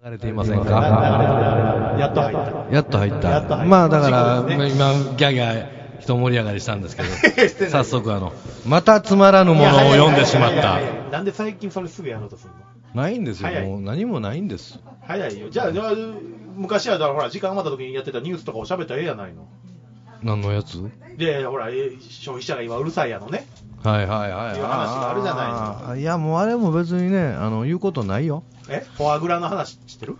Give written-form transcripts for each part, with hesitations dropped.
流れていませんか？ やっと入った。 やっと入った。まあだから、今、ギャギャ一盛り上がりしたんですけど、早速またつまらぬものを読んでしまった。 なんで最近それすぐやろうとするの？ ないんですよ。もう何もないんです。 早いよ。じゃあ、昔はだからほら、時間余った時にやってたニュースとかを喋ったらええやないの。 何のやつ？ で、ほら、消費者が今うるさいやのね。 はいはいはい。 いう話があるじゃないの。 いや、もうあれも別にね、言うことないよ。 フォアグラの話知ってる？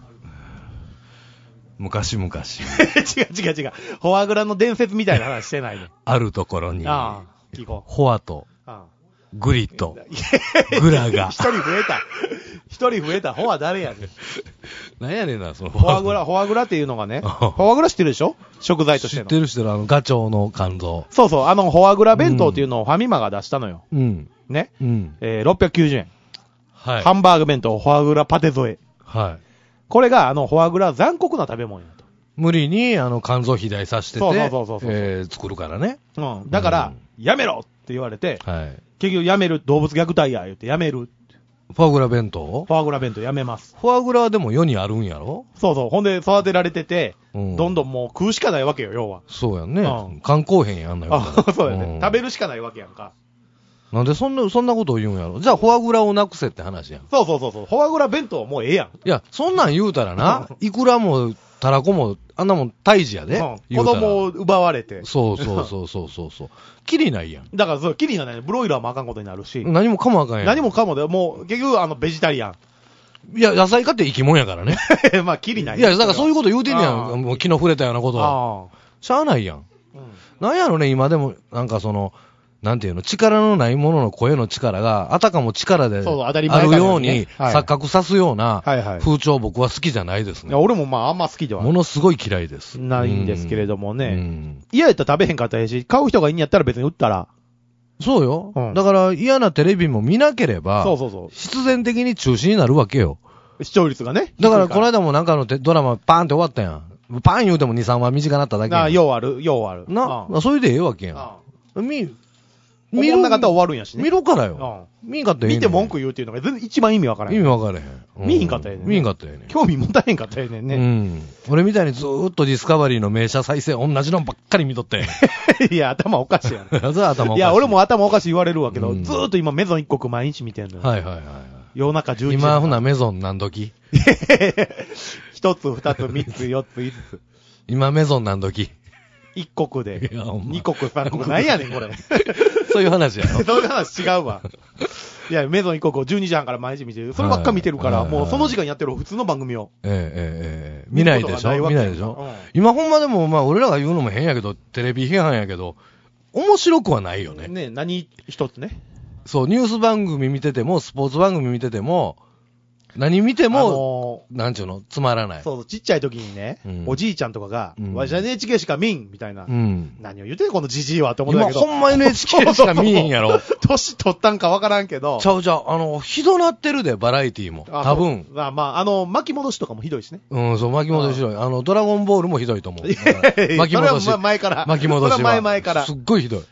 昔々。違う。 フォアグラの伝説みたいな話してないね。 あるところに、 聞こう。 フォアと、グリと、グラが。 一人増えた。フォア誰やねん。 何やねんな、そのフォアグラっていうのがね、フォアグラ知ってるでしょ？食材としての。 知ってる、ガチョウの肝臓。 そう、フォアグラ弁当っていうのをファミマが出したのよ。 うん。 ね。 うん。 690円。 はい。 ハンバーグ弁当、フォアグラパテ添え。 はい。 これが、フォアグラ残酷な食べ物やと。 無理に、肝臓肥大させてて、 そう作るからね。 うん。だから、やめろって言われて、 はい。 結局やめる、動物虐待や、言ってやめる。 フォアグラ弁当？ フォアグラ弁当やめます。 フォアグラはでも世にあるんやろ？ そう。ほんで育てられてて、どんどんもう食うしかないわけよ、要は。 そうやね。肝硬変やんなよ。 そうやね。食べるしかないわけやんか。 なんでそんなことを言うんやろ？じゃあフォアグラをなくせって話やん。 そう。フォアグラ弁当はもうええやん。 いや、そんなん言うたらな、イクラもタラコも、あんなもん胎児やで。 子供を奪われて。 そう。キリないやん。 だからキリがない。ブロイラーもあかんことになるし。 何もかもあかんやん。 何もかもで、もう結局ベジタリアン。 いや、野菜かって生き物やからね。 まあ、キリない。 いや、だからそういうこと言うてんねやん。もう昨日触れたようなことは。しゃあないやん。なんやろね、今でも、なんかなんていうの、力のないものの声の力が、あたかも力であるように錯覚さすような風潮僕は好きじゃないですね。 いや、俺もまああんま好きではものすごい嫌いです。 ないんですけれどもね。嫌やったら食べへんかったらええし、買う人がいいんやったら別に売ったら。 そうよ。だから嫌なテレビも見なければ、必然的に中止になるわけよ。 視聴率がね。 だからこの間もなんかのドラマパーンって終わったやん。パーン言うても2、3話短なっただけやん。 ようある。 それでええわけやん。 見るんなかったら終わるんやしね。 見るからよ。見んかったらええねん。 見て文句言うっていうのが一番意味わからへん。 意味わからへん。 見んかったらええねん。 見んかったらええねん。 興味持たへんかったらええねんね。 俺みたいにずーっとディスカバリーの名車再生同じのばっかり見とって。 いや、頭おかしいやん。 それは頭おかしい。 いや、俺も頭おかしい言われるわけど、ずーっと今メゾン一国毎日見てんのよ。 はい。 夜中10時。 今ほなメゾン何時？ 一つ、二つ、三つ、四つ、五つ。 今メゾン何時？ 一国で。二国、三国。何やねん、これ。 そういう話やろ。 そういう話違うわ。いや、メゾン一国を12時半から毎日見てる。そればっか見てるから、もうその時間やってる普通の番組を。 見ないでしょ？今ほんまでも、まあ俺らが言うのも変やけど、テレビ批判やけど、面白くはないよね。 ね、何一つね。 そう、ニュース番組見てても、スポーツ番組見てても、何見ても、なんちゅうの、つまらない。 そう、ちっちゃい時にね、おじいちゃんとかが、わしは NHK しか見んみたいな。何を言うてんこのじじいはって思うんだけど。 今ほんま NHK しか見んやろ。 年取ったんかわからんけど。 ちゃう、ひどなってるで、バラエティも。多分。 まあ、巻き戻しとかもひどいしね。 そう、巻き戻しひどい。ドラゴンボールもひどいと思う。巻き戻し。 それは前から。 巻き戻しは。 それは前から。 すっごいひどい。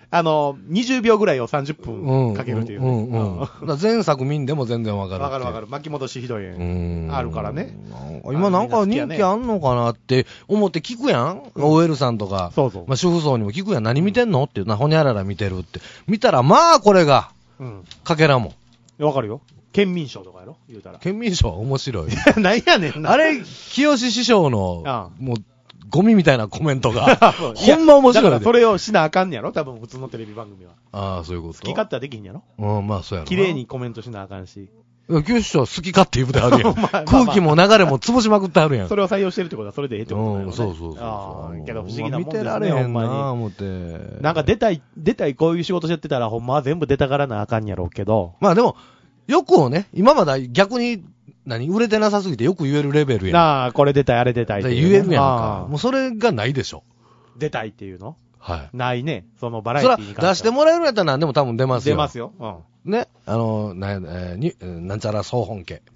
20秒ぐらいを30分かけるという。 前作見んでも全然わかる。 わかる。巻き戻しひどい。あるからね。 今なんか人気あんのかなって思って聞くやん。OL さんとか。 そう。 まあ主婦層にも聞くやん。何見てんのってほにゃらら見てるって。見たらまあこれが、かけらも。 わかるよ。県民賞とかやろ言うたら。 県民賞は面白い。 何やねんな。 あれ、清志師匠の、もう、ゴミみたいなコメントが、ほんま面白い。 だからそれをしなあかんねやろ多分普通のテレビ番組は。 ああ、そういうこと。 好き勝手はできんやろまあそうやろ。 綺麗にコメントしなあかんし。 清志師匠は好き勝手言うてはるやん。空気も流れも潰しまくってはるやん。 それを採用してるってことはそれでええってことだよね。 そう。 けど不思議なもんですね。 見てられへんな思って。 なんか出たい、こういう仕事してってたらほんまは全部出たがらなあかんやろうけど。 まあでも、欲をね、今まだ逆に、売れてなさすぎてよく言えるレベルやん。 なあ、これ出たい、あれ出たいって言えるやんか。もうそれがないでしょ。 出たいっていうの？ はい。 ないね。そのバラエティに関しては。 出してもらえるんやったら何でも多分出ますよ。 出ますよ。 ね。なんちゃら総本家。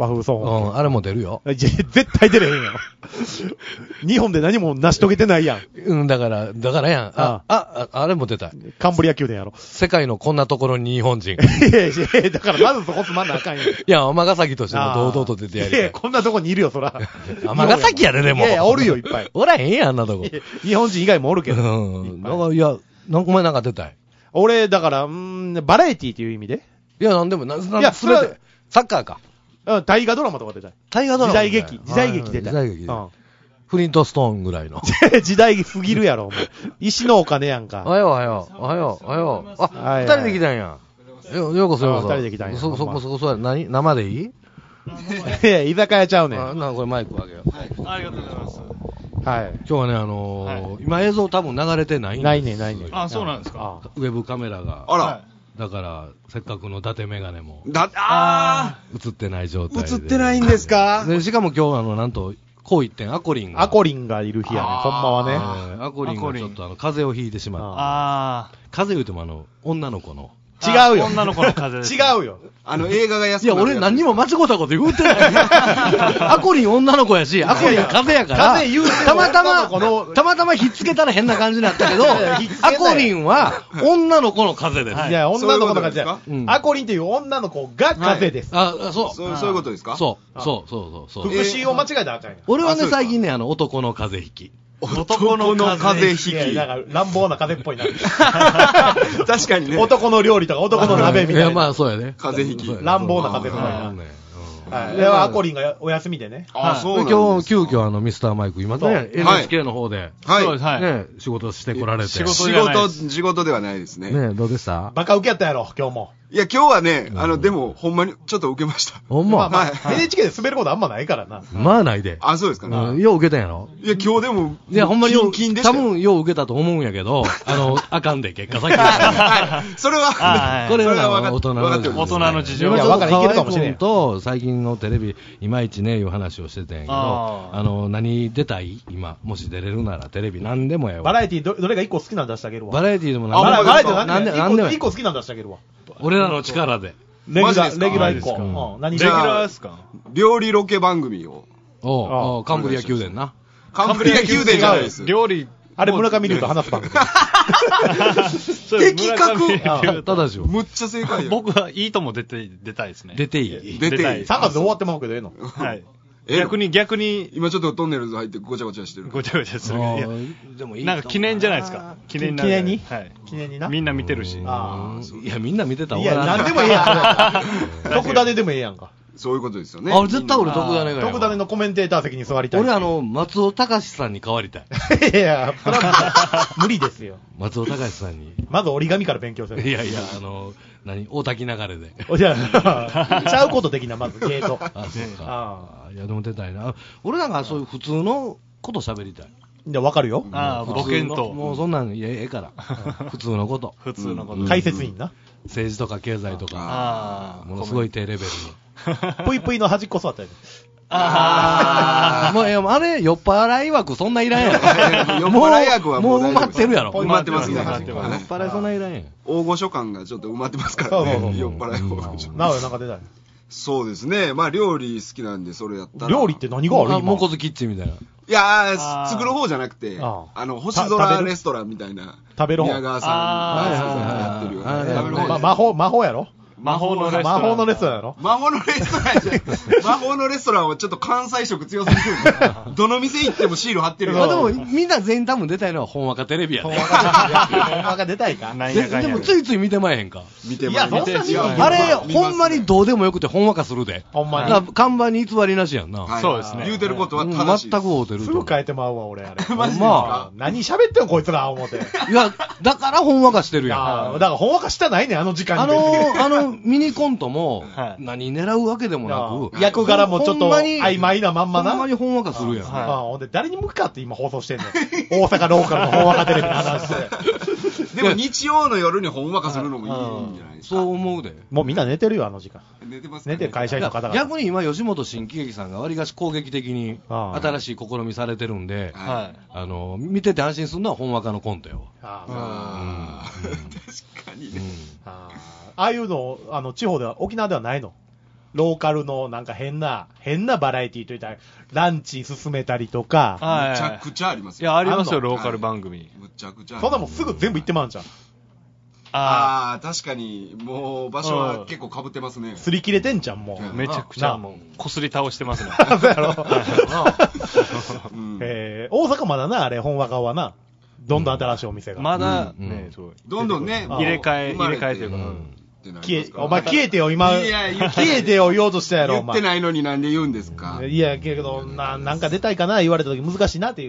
和風ソーン。 あれも出るよ。 絶対出れへんやん。日本で何も成し遂げてないやん。 だからやん。あれも出たい。 カンブリア宮殿やろ。 世界のこんなところに日本人。 いや、だからまずそこつまんなあかんやん。 いや、尼崎としても堂々と出てやりたい。 いや、こんなとこにいるよ、そら。 尼崎やで、でも。 いや、おるよ、いっぱい。 おらへんやん、あんなとこ。 日本人以外もおるけど。 だから、いや、お前なんか出たい。 俺、だから、バラエティっていう意味でいや、なんでも、 いや、 すべて。サッカーか。 大河ドラマとか出たい。 大河ドラマ。 時代劇出たい。 時代劇。フリントストーンぐらいの。 時代劇すぎるやろ、お前。石のお金やんか。 おはよう。あ、二人で来たんや。ようこそ。 二人で来たんや。 そこ、何生でいいいや、居酒屋ちゃうねん。 これマイクあげよう。 ありがとうございます。 はい。 今日はね、今映像多分流れてないんです。 ないね。 あ、そうなんですか。 ウェブカメラが。 あら。 だから、せっかくの伊達メガネも。映ってない状態で。 映ってないんですか？ で、しかも今日なんと、こう一点、アコリンがいる日やね、ほんまはね。 アコリンがちょっと風邪をひいてしまった。風邪言うても女の子の。 違うよ。 女の子の風邪。 違うよ。 映画が安くいや、俺何にも間違ったこと言うてない。アコリン女の子やし、アコリン風やから、たまたまひっつけたら変な感じになったけど、アコリンは女の子の風です。 いや、女の子の風じゃ。アコリンっていう女の子が風です。 そういうことですか？ そう。 復讐を間違えたらあかんやん。 俺はね、最近ね、男の風邪ひき。 男の風邪ひき。 だから乱暴な風邪っぽいな。 確かにね。 男の料理とか男の鍋みたいな。いや、まあそうやね。 風邪ひき。 乱暴な風邪っぽいな。はい。では、アコリンがお休みでね。 あ、そうなんです。 今日、急遽ミスターマイク、今ね、NHK の方で、ね、仕事してこられて。 仕事ではないですね。 ね、どうでした？ バカ受けやったやろ、今日も。 いや、今日はね、でも、ほんまに、ちょっと受けました。 ほんま？ はい。NHK で滑ることあんまないからな。 まあないで。 あ、そうですかね。 よう受けたんやろ？ いや、今日でも、 いや、ほんまによう、多分よう受けたと思うんやけど、あかんで、結果先に。 それは、 これは大人の事情。 いや、わからん、いけるかもしれん。 と、最近のテレビ、いまいちね、いう話をしてたんやけど、何出たい？今、もし出れるなら、テレビ何でもやわ。 バラエティどれが一個好きなん出してあげるわ。 バラエティでもバラエティ何でも一個好きなん出してあげるわ。 俺らの力で。 レギュラー一個。 レギュラーですか？ 料理ロケ番組を。 カンブリア宮殿な。 カンブリア宮殿じゃないです。 料理。 あれ、村上龍と話す番組。 的確。 ただしよ。 むっちゃ正解よ。 僕はいいとも出たいですね。 出ていい。 出ていい。 3月で終わってまうけどええの？ はい。逆に。 今ちょっとトンネルズ入ってごちゃごちゃしてる。 ごちゃごちゃする。 でもいい。 なんか記念じゃないですか。記念にはい。記念にな。 みんな見てるし。 いや、みんな見てたいや、なんでもええやん。特ダネでもええやんか。 そういうことですよね。 絶対俺特ダネが。 特ダネのコメンテーター席に座りたい。 俺松尾隆さんに変わりたい。 いや、無理ですよ。 松尾隆さんに。 まず折り紙から勉強する。 いや、大滝流れで。 じゃあ、ちゃうこと的な、まずゲート。 あ、そうか。いや、でも出たいな。俺なんかそういう普通のこと喋りたい。 いや、わかるよ。 ボケんと。 もうそんなん、ええから。普通のこと。 普通のこと。 解説員な。 政治とか経済とか。ものすごい低レベルに。 ぷいぷいの端っこ座ったやつ。 もう、あれ、酔っ払い枠そんないらんやろ。 酔っ払い枠はもう埋まってるやろ。 埋まってますね。酔っ払いそんないらんやん。 大御所感がちょっと埋まってますからね。酔っ払い大御所。 なおよ、なんか出たい。 そうですね。まあ、料理好きなんで、それやったら。 料理って何がある？ モコズキッチンみたいな。 いやー、作る方じゃなくて、星空レストランみたいな。 食べる方。 宮川さんがやってるよね。 魔法やろ？ 魔法のレストラン。 魔法のレストランやろ？ 魔法のレストランじゃ魔法のレストランはちょっと関西色強すぎる。どの店行ってもシール貼ってるよ。 でも、みんな全員多分出たいのは本若テレビやね。 本若出たいか？ でもついつい見てまえへんか。 見てまえへん。 あれ、ほんまにどうでもよくて本若するで。 ほんまに。 看板に偽りなしやんな。 そうですね。 言うてることは正しい。 全く合うてる。 すぐ変えてまうわ、俺、あれ。 マジか。 何喋ってんの、こいつら、思って。 いや、だから本若してるやん。 だから本若したないねん、あの時間に。 ミニコントも、何狙うわけでもなく、 役柄もちょっと曖昧なまんまな。 ほんまに本若するやん。 ほんで、誰に向かって今放送してんの？大阪ローカルの本若テレビの話で。 でも日曜の夜に本若するのもいいんじゃないですか。 そう思うで。 もうみんな寝てるよ、あの時間。 寝てます寝てる会社員の方が。 逆に今、吉本新喜劇さんがわりかし攻撃的に新しい試みされてるんで、見てて安心するのは本若のコントよ。 確かにね。 ああいうの、地方では、沖縄ではないの？ ローカルのなんか変なバラエティーといったら、ランチ進めたりとか。 めちゃくちゃありますよ。 いや、ありますよ、ローカル番組。 むちゃくちゃ。 そんなもんすぐ全部行ってまうんじゃん。 ああ、確かに、もう場所は結構被ってますね。 擦り切れてんじゃん、もう。 めちゃくちゃもう、こすり倒してますね。 そうやろ。大阪まだな、あれ、本和顔はな。どんどん新しいお店が。 まだ、ね、 どんどんね、 入れ替えというか。 お前消えてよ、今。消えてよ、言おうとしたやろ、 言ってないのになんで言うんですか。 いや、けど、なんか出たいかな、言われた時難しいなっていう。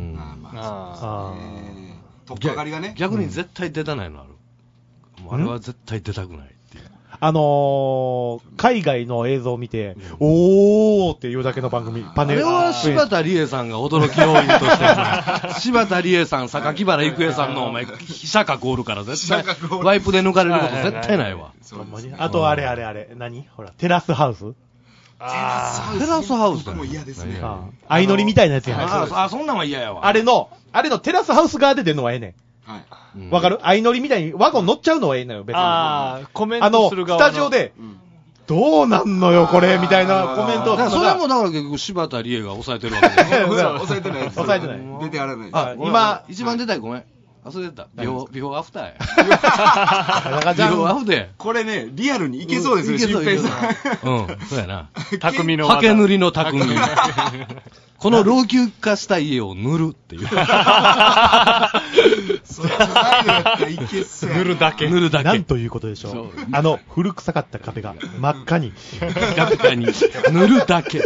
とっかかりがね。 逆に絶対出たないのある。あれは絶対出たくないっていう。 海外の映像を見て、おーっていうだけの番組、パネル。 あれは柴田理恵さんが驚き要因として、柴田理恵さん、榊原郁恵さんのお前、飛車角おるから絶対、ワイプで抜かれること絶対ないわ。 あと、あれ、何ほら、テラスハウステラスハウスも嫌ですね。 相乗りみたいなやつやな。そんなんは嫌やわ。 あれのテラスハウス側で出るのはええねん。わかる？相乗りみたいにワゴン乗っちゃうのはええのよ、別に。 コメントする側の。 スタジオで、どうなんのよ、これ、みたいなコメントをするのが。 それもだから結局柴田理恵が抑えてるわけで。 抑えてないです。 抑えてない。 出てやらない。 今、一番出たい、ごめん。忘れてた。ビフォーアフターや。ビフォーアフターや。 これね、リアルにいけそうですね、新平さん。 そうやな。 匠の。 刷毛塗りの匠。この老朽化した家を塗るっていう。 それだったらいけそうや。 塗るだけ。 塗るだけ。 なんということでしょう。古臭かった壁が真っ赤に。 真っ赤に。塗るだけ。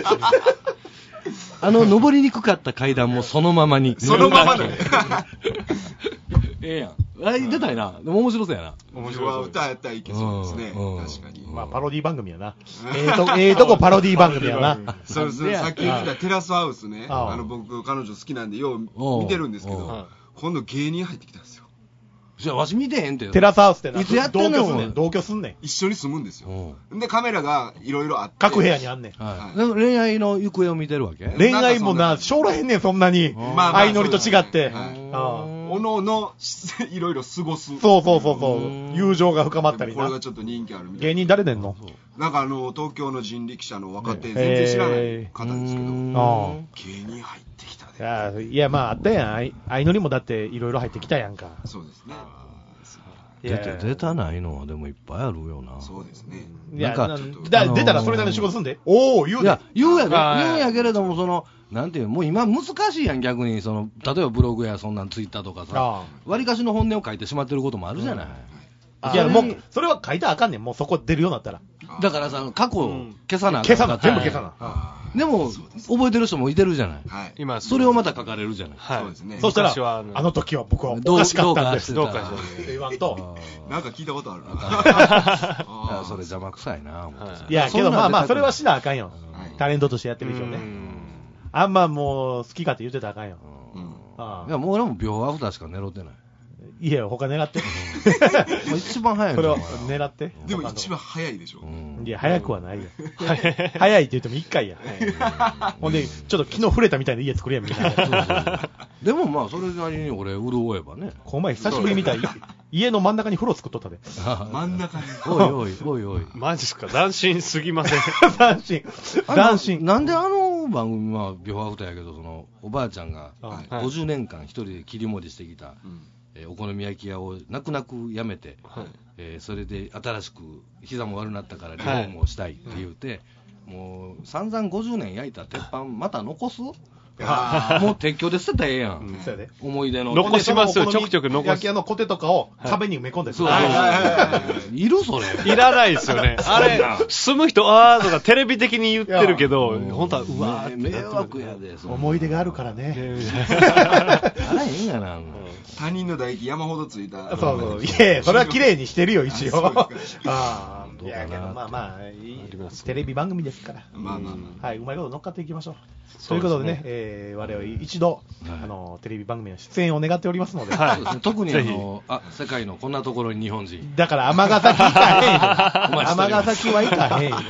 登りにくかった階段もそのままに。 そのままね。 ええやん。出たいな。でも面白そうやな。 面白そう。歌やったらいけそうですね。確かに。 まあ、パロディ番組やな。とこパロディ番組やな。 そうですね。さっき言ってたテラスハウスね。僕、彼女好きなんで、よう見てるんですけど、今度芸人入ってきたんですよ。 じゃあ、わし見てへんって。 テラスハウスってな。 いつやってんの？ 同居すんねん。 一緒に住むんですよ。で、カメラがいろいろあって。 各部屋にあんねん。 恋愛の行方を見てるわけ？ 恋愛もな、将来へんねん、そんなに。相乗りと違って。 おのおの、いろいろ過ごす。 そう。友情が深まったりな。 これがちょっと人気あるみたいな。 芸人誰出んの？ なんか東京の人力車の若手、全然知らない方ですけど、芸人入ってきたね。 いや、まあ、あったやん。相乗りもだっていろいろ入ってきたやんか。 そうですね。 出たないのはでもいっぱいあるよな。 そうですね。 なんか、出たらそれなりの仕事すんで。おー、言うで。 言うんやけれども、なんていうもう今難しいやん、逆に、例えばブログやそんなんツイッターとかさ、割かしの本音を書いてしまってることもあるじゃない。 いや、もう、それは書いたらあかんねん。もうそこ出るようになったら。 だからさ、過去を消さな全部消さな。 でも、覚えてる人もいてるじゃない。 今、 それをまた書かれるじゃない。 そうですね。 そしたら、あの時は僕はおかしかったんです。 どうかして言わんと。 なんか聞いたことあるな。 それ邪魔くさいな。 いや、けどまあ、それはしなあかんよ。タレントとしてやってる以上ね。あんまもう、好き勝手言ってたらあかんよ。 いや、もう俺も秒アフターしか狙ってない。 いや、他狙って。 一番早いそれを狙って。 でも一番早いでしょ。 いや、早くはないよ。早いって言っても1回や。ほんで、ちょっと昨日触れたみたいな家作りやみたいな。 でもまあ、それなりに俺、潤えばね。 この前久しぶりみたい。家の真ん中に風呂作っとったで。 真ん中に。 おい。 マジっすか？斬新すぎません？ 斬新。 なんで番組はビフォーアフターやけど、おばあちゃんが50年間一人で切り盛りしてきた、お好み焼き屋を泣く泣く辞めて、それで新しく膝も悪くなったからリフォームをしたいって言うて、もう散々50年焼いた鉄板また残す？もう撤去で捨てたらええやん。思い出の。 残しますよ、ちょくちょく残す。 焼き屋のコテとかを壁に埋め込んで。 そう。いるそれ。 いらないですよね。あれ、住む人、とかテレビ的に言ってるけど、本当は、うわー迷惑やで。 思い出があるからね。 あらへんがな。 他人の唾液山ほどついた。 そう。いや、それは綺麗にしてるよ、一応。いや、けどまあ、テレビ番組ですから。はい、うまいこと乗っかっていきましょう。ということでね、我々一度、テレビ番組の出演を願っておりますので。 特に世界のこんなところに日本人。 だから、尼崎行かへん。尼崎は行かへん。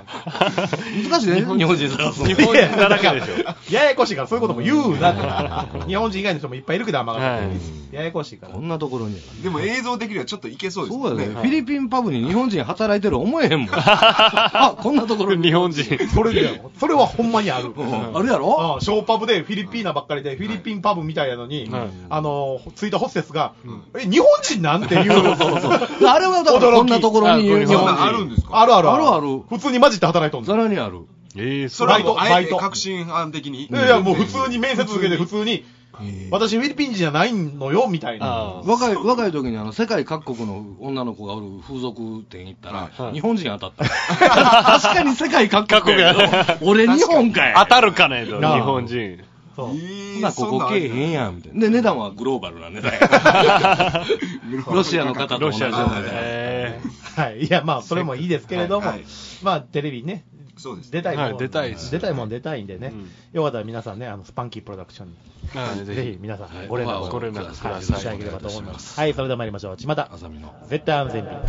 難しいね、日本人探すの。 日本人だらけでしょ。 ややこしいから、そういうことも言うなって。日本人以外の人もいっぱいいるけど、甘がややこしいから。 こんなところに。 でも映像的にはちょっといけそうですね。 そうだね。フィリピンパブに日本人働いてる思えへんもん。あ、こんなところに日本人。 それはほんまにある。 あるやろ？ ショーパブでフィリピーナばっかりで、フィリピンパブみたいなのに、着いたホステスが、日本人なんていう。 あれはだからこんなところに日本人。 あるんですか？ ある。普通に混じって働いとんざらにある。 それはもうあえて革新犯的に。 いや、もう普通に面接受けて普通に、私フィリピン人じゃないのよ、みたいな。 若い時に世界各国の女の子がおる風俗店行ったら、日本人当たった。確かに世界各国やけど、俺日本かい。 当たるかねと、日本人。 そう。 ここけえへんやん、みたいな。で、値段はグローバルな値段や。ロシアの方と同じような値段。はい。いや、まあ、それもいいですけれども、まあ、テレビね。 そうです。 出たいもん。 出たいです。 出たいもん出たいんでね。よかったら皆さんね、スパンキープロダクションに。ぜひ皆さん、ご連絡ください。していただければと思います。はい、それでは参りましょう。巷。絶対安全日。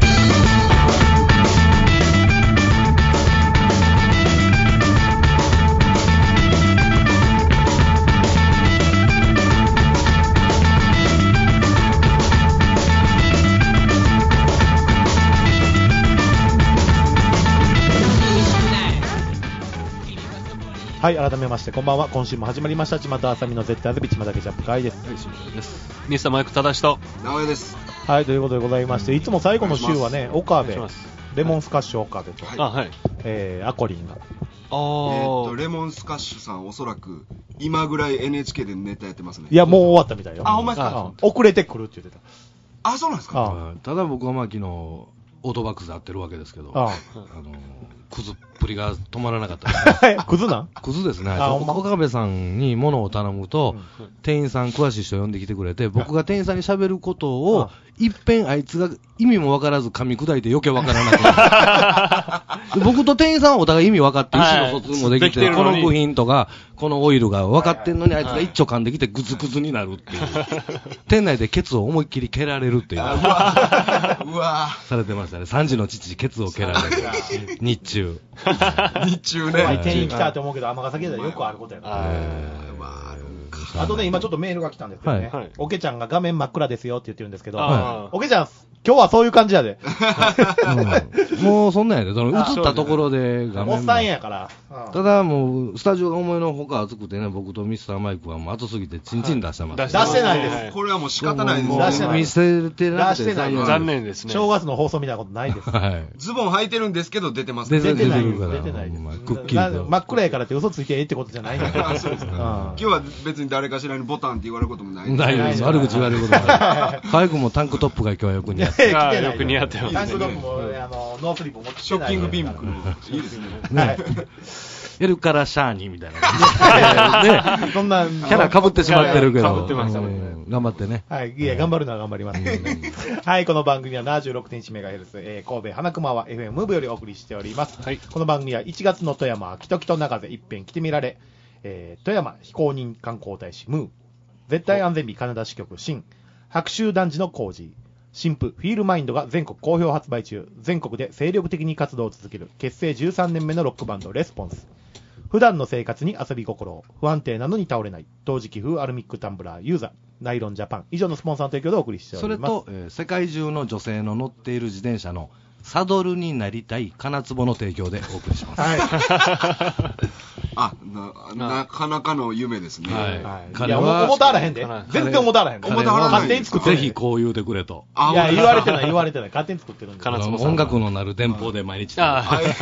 はい、改めましてこんばんは。今週も始まりました巷あさみの絶対あずびちまだけジャップ会です。はい、 清水です。ミスターマイク正しと直江です。 はい、ということでございまして、いつも最後の週はね、岡部レモンスカッシュ岡部と、 はい、 アコリンがレモンスカッシュさんおそらく今ぐらい NHK でネタやってますね。 いや、もう終わったみたいよ。 あ、ほんまですか？ 遅れてくるって言ってた。 あ、そうなんですか？ ただ僕はまあ昨日オートバックスで会ってるわけですけど、クズっぷりが止まらなかったですね。 クズなん？ クズですね。岡部さんに物を頼むと、店員さん詳しい人呼んできてくれて、僕が店員さんに喋ることを、いっぺんあいつが意味もわからず噛み砕いて余計わからなくなる。僕と店員さんはお互い意味分かって、意思の疎通もできて、この部品とか、このオイルが分かってんのに、あいつが一丁噛んできてグズグズになるっていう。店内でケツを思いっきり蹴られるっていう。うわされてましたね。3時の父、ケツを蹴られる。日中。 日中ね。 店員来たと思うけど、尼崎ではよくあることやから。あとね、今ちょっとメールが来たんですけどね。おけちゃんが画面真っ暗ですよって言ってるんですけど、おけちゃん、今日はそういう感じやで。 もうそんなんやで。映ったところで画面。おっさんやから。 ただもう、スタジオが思いのほか暑くてね、僕とミスターマイクはもう暑すぎてチンチン出してます。 出してないです。 これはもう仕方ないです。 出してない。見せてなくて残念ですね。 正月の放送みたいなことないです。 ズボン履いてるんですけど出てます。 出てない。 出てない。くっきりと。 真っ暗やからって嘘ついてええってことじゃないんだから。 そうですか。今日は別に誰かしらにボタンって言われることもない。 ないです。悪口言われることもない。カイ君もタンクトップが今日はよく似合って。 よく似合ってます。 タンクトップもノースリーブ持ってショッキングビーム。いいですね。 エルカラシャーニみたいな。ね。 そんなキャラ被ってしまってるけど。 被ってましたね。 頑張ってね。 はい。いや、頑張るのは頑張ります。はい。この番組は 76.1MHz、神戸花熊は FM ムーブよりお送りしております。はい。この番組は1月の富山、キトキト中瀬一遍来てみられ、富山非公認観光大使ムー、絶対安全日カナダ支局新、白州男児の工事、新婦フィールマインドが全国好評発売中。全国で精力的に活動を続ける結成13年目のロックバンドレスポンス。普段の生活に遊び心を、不安定なのに倒れない陶磁器風アルミックタンブラーユーザーナイロンジャパン以上のスポンサーの提供でお送りしております。 それと、世界中の女性の乗っている自転車のサドルになりたい金壺の提供でお送りします。 はい。 なかなかの夢ですね。 はい。いや、思たあらへんで。全然思たあらへん。勝手に作ってる。 ぜひこう言うてくれと。 いや、言われてない。勝手に作ってるんで。 音楽の鳴る電報で毎日。 高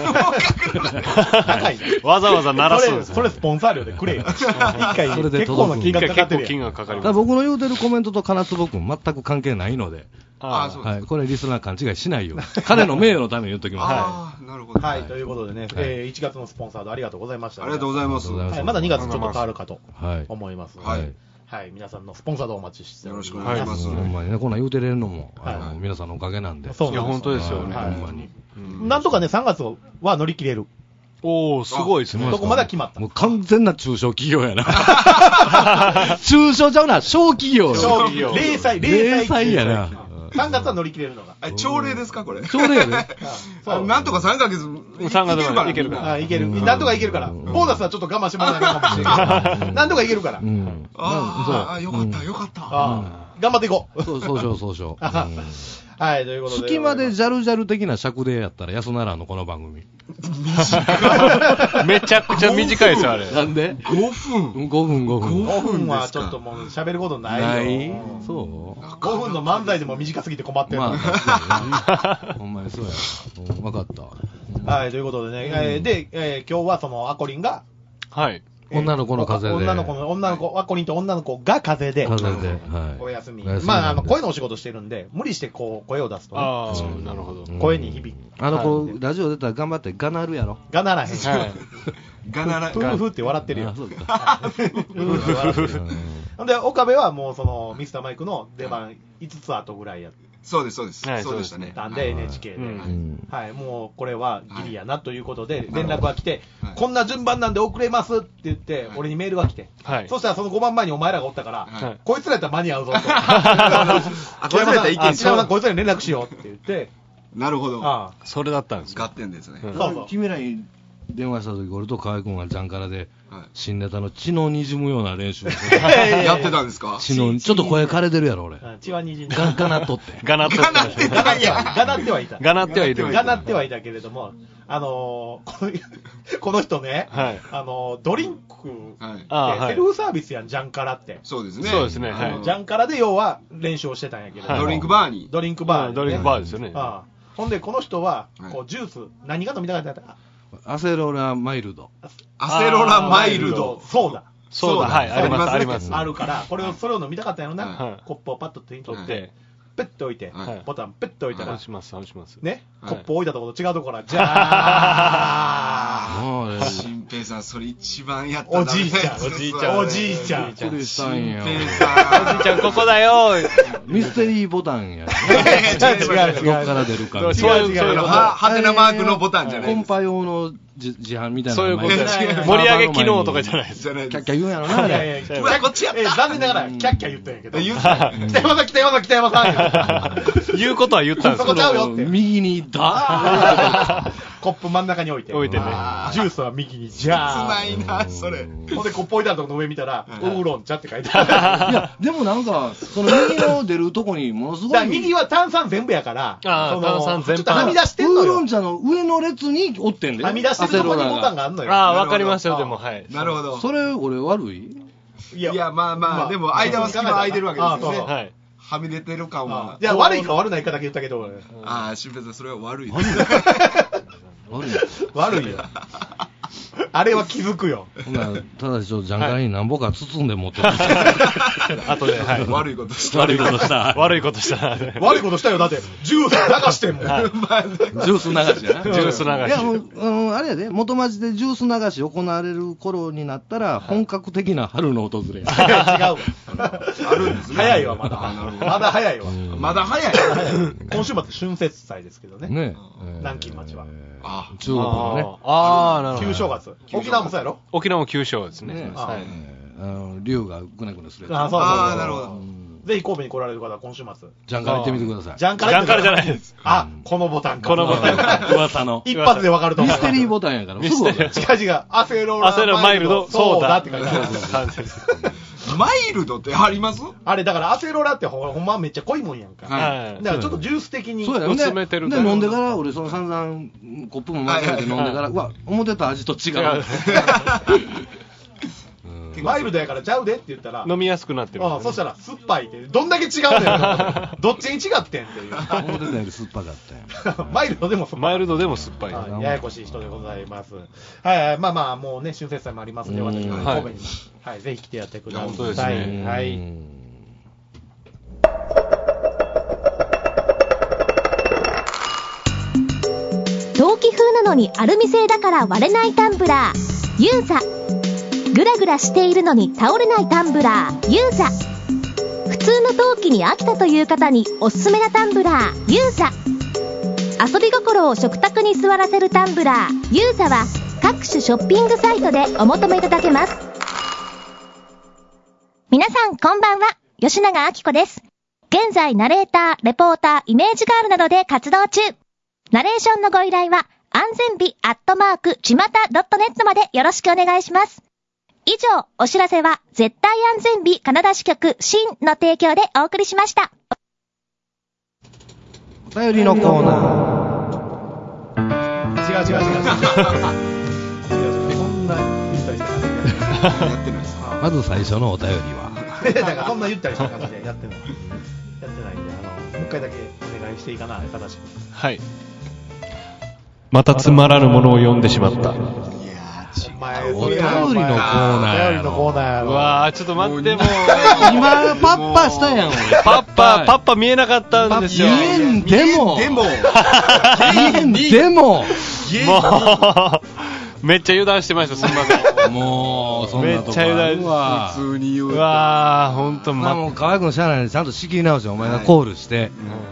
い。 わざわざ鳴らすんです。 それスポンサー料でくれよ。一回、結構の金額かかってる。 金額かかります。 僕の言うてるコメントと金壺くん全く関係ないので。 はい。 これリスナー勘違いしないよ。彼の名誉のために言っときます。 ああ、なるほど。 はい。ということでね、1月のスポンサードありがとうございました。 ありがとうございます。 まだ2月ちょっと変わるかと思いますので。 はい。 はい。皆さんのスポンサードお待ちしております。 よろしくお願いします。 ほんまにね、こんなん言うてれるのも、皆さんのおかげなんで。 そう。 いや、本当ですよね。 ほんまに。 なんとかね、3月は乗り切れる。 おー、すごいですね。 どこまで決まった。 もう完全な中小企業やな。中小ちゃうな、小企業。 小企業。零細やな。 3月は乗り切れるのが。 朝礼ですか、これ。 朝礼やね。 なんとか3ヶ月 3月までいけるから。 いける。なんとかいけるから。ボーナスはちょっと我慢してもらわないかもしれないけど。なんとかいけるから。 ああ、よかった、よかった。 頑張っていこう。 そうしよう。 はい、ということで。 隙間でジャルジャル的な尺でやったら安ならんの、この番組。 めちゃくちゃ短いですよ、あれ。 なんで ?5 分。 5分はちょっともう喋ることないよ。 そう ?5 分の漫才でも短すぎて困ってるの。 ほんまにそうや。わかった。 はい、ということでね。で、今日はそのアコリンが、 はい。 女の子の風邪で。 女の子、アコリンと女の子が風邪で。お休み。まあ、声のお仕事してるんで、無理してこう、声を出すとね。 ああ、なるほど。 声に響く。 ラジオ出たら頑張ってがなるやろ。 がならへん。 がならへん。 ふーふーって笑ってるよ。ほんで、岡部はもうその、ミスターマイクの出番5つ後ぐらいやって。 そうです。そうでしたね。 なんで NHK で。はい、もうこれはギリやなということで、連絡が来て、こんな順番なんで遅れますって言って、俺にメールが来て。そしたらその5番前にお前らがおったから、こいつらやったら間に合うぞと。こいつらやったらいけんし。こいつらに連絡しようって言って。 なるほど。 それだったんです合点ですね。 君らに電話した時、俺と河合君がジャンカラで、新ネタの血の滲むような練習をやってたんですか？ ちょっと声枯れてるやろ、俺。 血は滲んでガナっとって。 ガナってはいた。 ガナってはいたけれども、この人ね、ドリンクセルフサービスやん、ジャンカラって。 そうですね。 そうですね。 ジャンカラで要は練習をしてたんやけど。 ドリンクバーに。 ドリンクバーですよね。 ほんで、この人は、こう、ジュース、何が飲みたかったアセロラマイルド。 アセロラマイルド。そうだ。 はい、あります。 あるから、それを飲みたかったんやろな。コップをパッと手に取って、ペッと置いて、ボタンペッと置いたら、ね、コップを置いたところと違うところから、じゃー新平さん、それ一番やったおじいちゃん。 新平さん。 おじいちゃん、ここだよミステリーボタンや。 違う。 どっから出るか。 そういう、ハテナマークのボタンじゃない。 コンパ用の自販みたいな。 そういうことです。盛り上げ機能とかじゃないです。 キャッキャ言うんやろな。 こっちやった。残念ながら、キャッキャ言ったんやけど。北山さん。 言うことは言ったんですそこちゃうよって。 右にダーコップ真ん中に置いてね。ジュースは右にジャー。 切ないな、それ。 ほんでコップ置いてあるとこの上見たら、ウーロン茶って書いてある。 いや、でもなんか、その右の出るとこにものすごい。 右は炭酸全部やから、 炭酸全部。 ちょっとはみ出してんのよ。 ウーロン茶の上の列におってんで。 はみ出してるとこにボタンがあんのよ。 わかりますよ、でも、はい。 なるほど。 それ、俺悪い？ いや、まあ、でも間は隙間空いてるわけですよね。はい。はみ出てる感は。 いや、悪いか悪ないかだけ言ったけど。 新平さん、それは悪い。 悪いよ。あれは気づくよ。 ただし、ジャンカラになんぼか包んで持ってる。 あとで、 悪いことした。 悪いことしたよ。だって、ジュース流してんもん。 ジュース流しやな。 ジュース流し。 いや、あれやで、元町でジュース流し行われる頃になったら、本格的な春の訪れ。 違うわ。あるんですね。早いわ、まだ。まだ早いわ。 まだ早い。 今週末、春節祭ですけどね。 ね。 南京町は。 中国のね。 なるほど。旧正月。沖縄もそうやろ？ 沖縄も旧正ですね。 竜がぐねぐねするやつ。そう。 なるほど。 ぜひ神戸に来られる方は今週末。 ジャンカラ行ってみてください。 ジャンカラじゃないです。 このボタンか。 このボタン。 噂の。 一発でわかると思う。 ミステリーボタンやから。 違う。アセロラマイルド。そうだって書いてある。 マイルドってあります？ あれだからアセロラってほんまめっちゃ濃いもんやんか。だからちょっとジュース的に薄めてる。 で飲んでから俺その散々コップも混ぜて飲んでからうわ思ってた味と違う。 マイルドやからちゃうでって言ったら飲みやすくなってる。 そしたら酸っぱいってどんだけ違うねん。どっちに違ってんっていう。 思ってたより酸っぱかったよ。 マイルドでも酸っぱい。ややこしい人でございます。はい、まあもうね春節祭もありますんで私も神戸にはいぜひ来てやってください。はい。 陶器風なのにアルミ製だから割れないタンブラーユーザ。グラグラしているのに倒れないタンブラーユーザ。普通の陶器に飽きたという方におすすめなタンブラーユーザ。遊び心を食卓に座らせるタンブラーユーザは各種ショッピングサイトでお求めいただけます。皆さんこんばんは、吉永明子です。現在ナレーター、レポーター、イメージガールなどで活動中。ナレーションのご依頼は安全日ちまた .net までよろしくお願いします。以上、お知らせは絶対安全日カナダ支局新の提供でお送りしました。 お便りのコーナー。違う。そんな言ったりした感じでやってるんですか。 まず最初のお便りは。 だからそんな言ったりした感じでやってないんで、もう一回だけお願いしていいかな、正しく。 はい。またつまらぬものを読んでしまった。 お便りのコーナー。 うわー、ちょっと待ってもう。 今、パッパしたやん。 パッパ見えなかったんですよ。 見えんでも。もう、めっちゃ油断してました、すみません。 もう、そんなとこめっちゃ油断。 普通に言う。 うわー、ほんと、 もう、河合君のしゃあないので、ちゃんと仕切り直して、お前がコールして。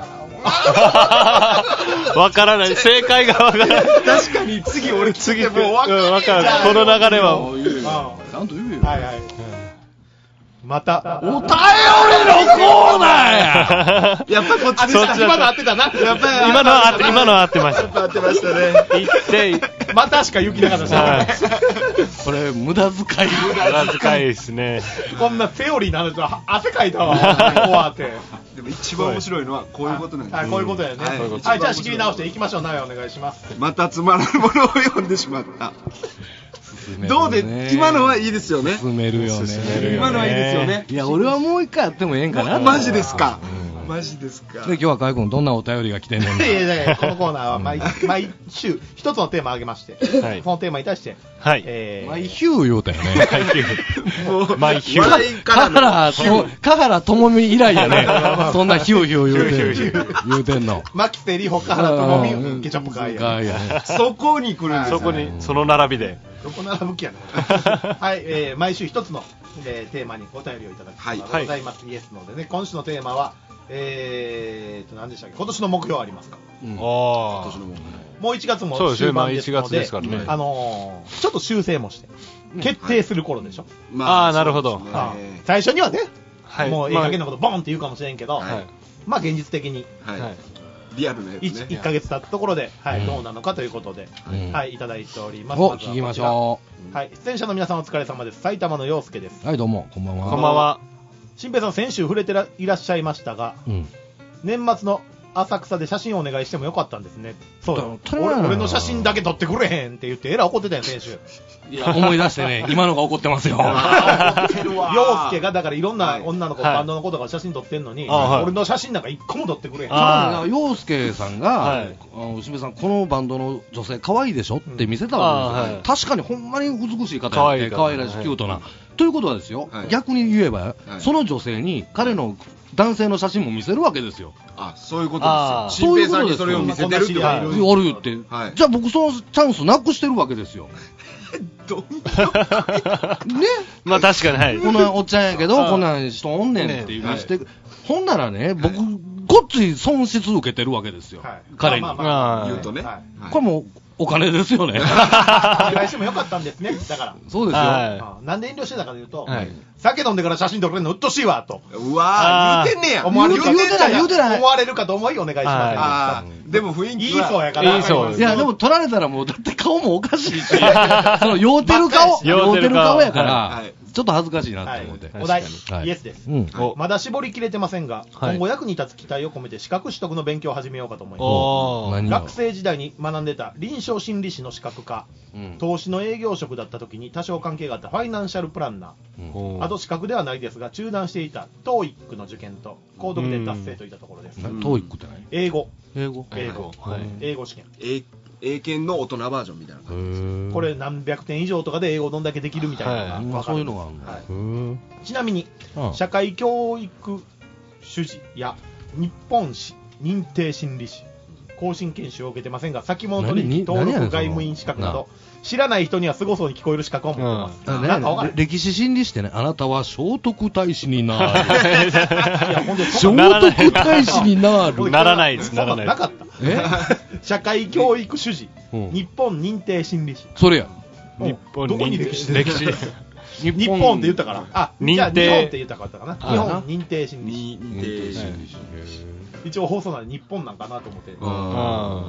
わからない。正解がわからない。 確かに次もうわからない。この流れは。 ちゃんと言うよ。 はい。また、 お便りのコーナーややっぱこっちでした。 今の合ってたな。 今のは合ってました。 合ってましたね。 言って、 またしか言う気なかったですこれ、無駄遣い。 ですね。 こんなセオリーなのと汗かいたわ。終わって。 でも一番面白いのはこういうことなんです。 はい、こういうことやね。はい、じゃあ仕切り直していきましょう。なお願いします。 またつまらぬものを読んでしまった。どうで、今のはいいですよね。 進めるよね。 今のはいいですよね。 いや、俺はもう一回やってもええんかな。 マジですか。マジですか。 で、今日は河合君どんなお便りが来てんねん。 いやこのコーナーは毎週一つのテーマをあげまして、そのテーマに対して、 毎週言うたよね。 毎週。 香原朋美以来やね。そんなヒューヒュー言うてんの。 牧瀬里穂、香原朋美、ケチャップ会や。 そこに来るんです。 そこに、その並びで。 どこ並ぶ気やね。はい、毎週一つのテーマにお便りをいただきます。ございます。イエスのでね、今週のテーマは、何でしたっけ、今年の目標ありますか。 もう1月も終盤ですので、 ちょっと修正もして決定する頃でしょ。 ああ、なるほど。 最初にはね、もうええ加減なことボンって言うかもしれんけど、まあ現実的にリアルなやつね。 1ヶ月経ったところで、どうなのかということで、いただいております。 聞きましょう。はい、出演者の皆さんお疲れ様です。埼玉の陽介です。 はい、どうもこんばんは。 こんばんは。 新平さん、先週触れていらっしゃいましたが、年末の浅草で写真をお願いしてもよかったんですね。そうよ、俺の写真だけ撮ってくれへんって言ってえらい怒ってたよ、先週。 いや、思い出してね、今のが怒ってますよ。 陽介がだからいろんな女の子、バンドの子とか写真撮ってんのに、俺の写真なんか一個も撮ってくれへん。 陽介さんが、新平さん、このバンドの女性可愛いでしょって見せたわけですよ。確かにほんまに美しい方やって、可愛らしいキュートな。ということはですよ、逆に言えば、その女性に彼の男性の写真も見せるわけですよ。 あ、そういうことですよ。新平さんにそれを見せてるってこと。 ある言って。じゃあ僕そのチャンスなくしてるわけですよ。 どんね。 まあ確かに、はい。 こんなおっちゃんやけど、こんな人おんねんって言いして、ほんならね、僕、ごっつい損失受けてるわけですよ。彼に。 言うとね。 これもお金ですよね。 お願いしてもよかったんですね。だから。 そうですよ。 なんで遠慮してたかというと、酒飲んでから写真撮れるのうっとしいわと。 うわー、言うてんねや。 思われるかと思いお願いします。 でも雰囲気いいそうやから。 いや、でも撮られたらもう、だって顔もおかしいし、その酔うてる顔やから、ちょっと恥ずかしいなと思って。 お題、イエスです。まだ絞りきれてませんが、今後役に立つ期待を込めて資格取得の勉強を始めようかと思います。学生時代に学んでた臨床心理士の資格か、投資の営業職だった時に多少関係があったファイナンシャルプランナー、あと資格ではないですが中断していた TOEIC の受験と高得点達成といったところです。 TOEIC って何？ 英語試験。 英検の大人バージョンみたいな。 これ何百点以上とかで英語どんだけできるみたいなのがそういうのがあるの。 ちなみに社会教育主事や日本認定心理士更新研修を受けてませんが先物取引登録外務員資格など知らない人にはすごそうに聞こえる資格を持ってます。 歴史心理士ってね、あなたは聖徳太子になる。聖徳太子になる。 ならないです。 なかった。社会教育主事、日本認定心理士。 それや。 どこに歴史で日本って言ったから。あ、じゃあ日本って言ったかったかな。日本認定心理士。一応放送なんで日本なんかなと思って。は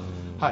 はい、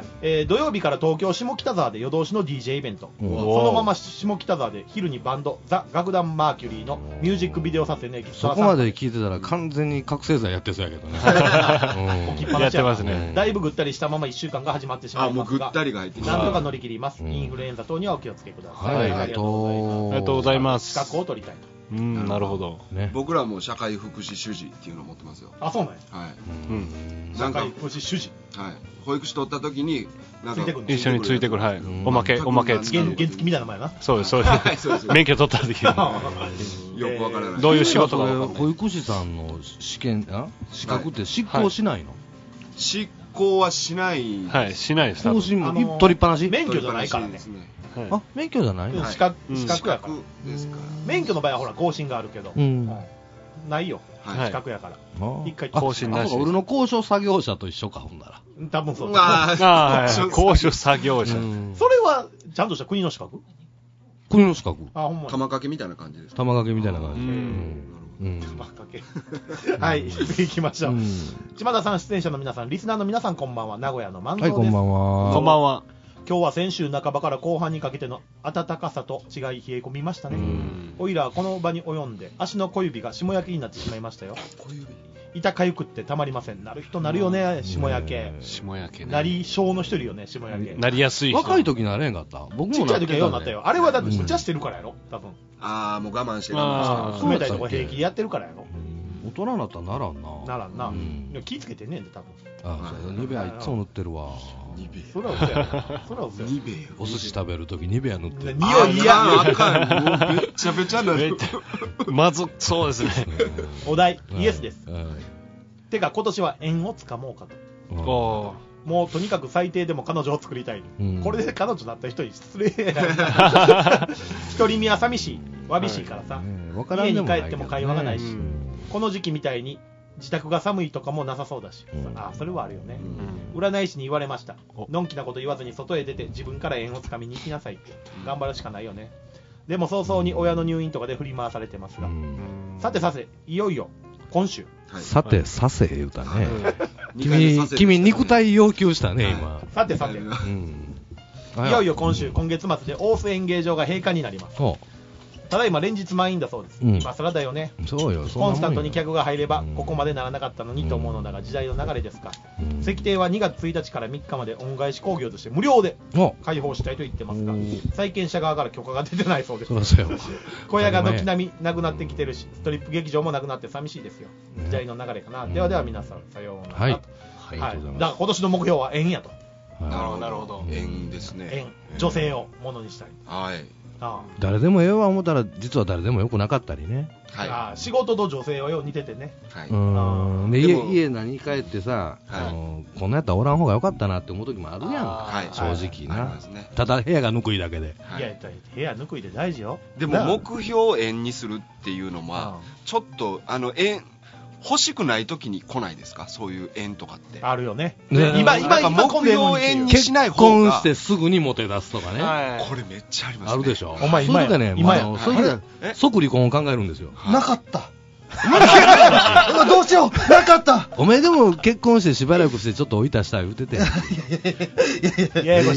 土曜日から東京下北沢で夜通しの DJ イベント、そのまま下北沢で昼にバンドザ・楽団マーキュリーのミュージックビデオ撮影のエキストラそこまで聞いてたら完全に覚醒剤やってそうやけどね置きっぱなしやますね。だいぶぐったりしたまま1週間が始まってしまいますが、 もうぐったりが入ってきた。 なんとか乗り切ります。インフルエンザ等にはお気をつけください。 はい、 ありがとうございます。資格を取りたいと。 なるほど、 ね、僕らも社会福祉主事っていうのを持ってますよ。 あ、そうなんや。 はい、 社会福祉主事、 はい、保育士取った時になんか一緒についてくる、はい、おまけ付き、 原付みたいな前な。 そうですそうです、免許取った時によくわからない、 どういう仕事か分かんない。 保育士さんの資格って執行しないの？ 執行はしない。 はい、しないです。 更新も取りっぱなし？ 免許じゃないからね。 あ、免許じゃないの？ 資格やから。免許の場合はほら更新があるけど、ないよ。資格やから。一回更新なし。 俺の高所作業者と一緒か、ほんなら。 多分そう。 高所作業者。 それはちゃんとした国の資格？ 国の資格。 あ、ほんま。 玉掛けみたいな感じです。 玉掛けみたいな感じ。玉掛け。はい、次行きましょう。島田さん、出演者の皆さん、リスナーの皆さん、こんばんは。名古屋の万蔵です。 はい、こんばんは。 こんばんは。 今日は先週半ばから後半にかけての暖かさと違い冷え込みましたね。おいらはこの場に及んで足の小指が霜焼けになってしまいましたよ。痛かゆくってたまりません。なる人なるよね、霜焼け。 霜焼けね。 なり症の人いるよね、霜焼け。 なりやすい人。 若い時なれんかった？僕もちっちゃい時はようになったよ。あれはだって無茶してるからやろ、多分。 ああ、もう我慢して冷たいとこ平気でやってるからやろ。 大人になったらならんな。 ならんな。気ぃつけてんねんで、多分。 ああ、ニベアいつも塗ってるわ。 それは嘘や。それは嘘や。 お寿司食べるときニベア塗ってる。 匂い嫌。 あかん。もうべっちゃべちゃなる。 まずそうですね。 お題イエスです。てか今年は縁をつかもうかと。もうとにかく最低でも彼女を作りたい。これで彼女だった人に失礼。一人身は寂しい、わびしいからさ。家に帰っても会話がないし、この時期みたいに自宅が寒いとかもなさそうだし、それはあるよね。占い師に言われました。のんきなこと言わずに外へ出て自分から縁をつかみに行きなさいって。頑張るしかないよね。でも早々に親の入院とかで振り回されてますが、さていよいよ今週。 さてさせ言うたね。君肉体要求したね今。 さていよいよ今月末で大須演芸場が閉館になります。ただいま連日満員だそうです。今更だよね。 そうよ。 コンスタントに客が入ればここまでならなかったのにと思うのだが、時代の流れですか。石庭は2月1日から3日まで恩返し興行として無料で開放したいと言ってますが、債権者側から許可が出てないそうです。小屋が軒並みなくなってきてるし、ストリップ劇場もなくなって寂しいですよ。時代の流れかな。では皆さんさようなら。だから今年の目標は縁やと。 なるほど。縁ですね。 女性をものにしたい。 はい。 誰でもええわ思ったら実は誰でもよくなかったりね。 仕事と女性はよう似ててね。 で家何帰ってさ、こんなやったらおらん方がよかったなって思う時もあるやんか、正直な。ただ部屋がぬくいだけで。 いや部屋ぬくいで大事よ。 でも目標を縁にするっていうのはちょっと縁欲しくない時に来ないですか？そういう縁とかってあるよね。 今目標を縁にしない方が。 結婚してすぐにモテ出すとかね。 これめっちゃありますね。 あるでしょ。 お前今やね。 それで即離婚を考えるんですよ。 なかった。どうしよう、なかった。 お前でも結婚してしばらくしてちょっと追い出した言うてて。いやいや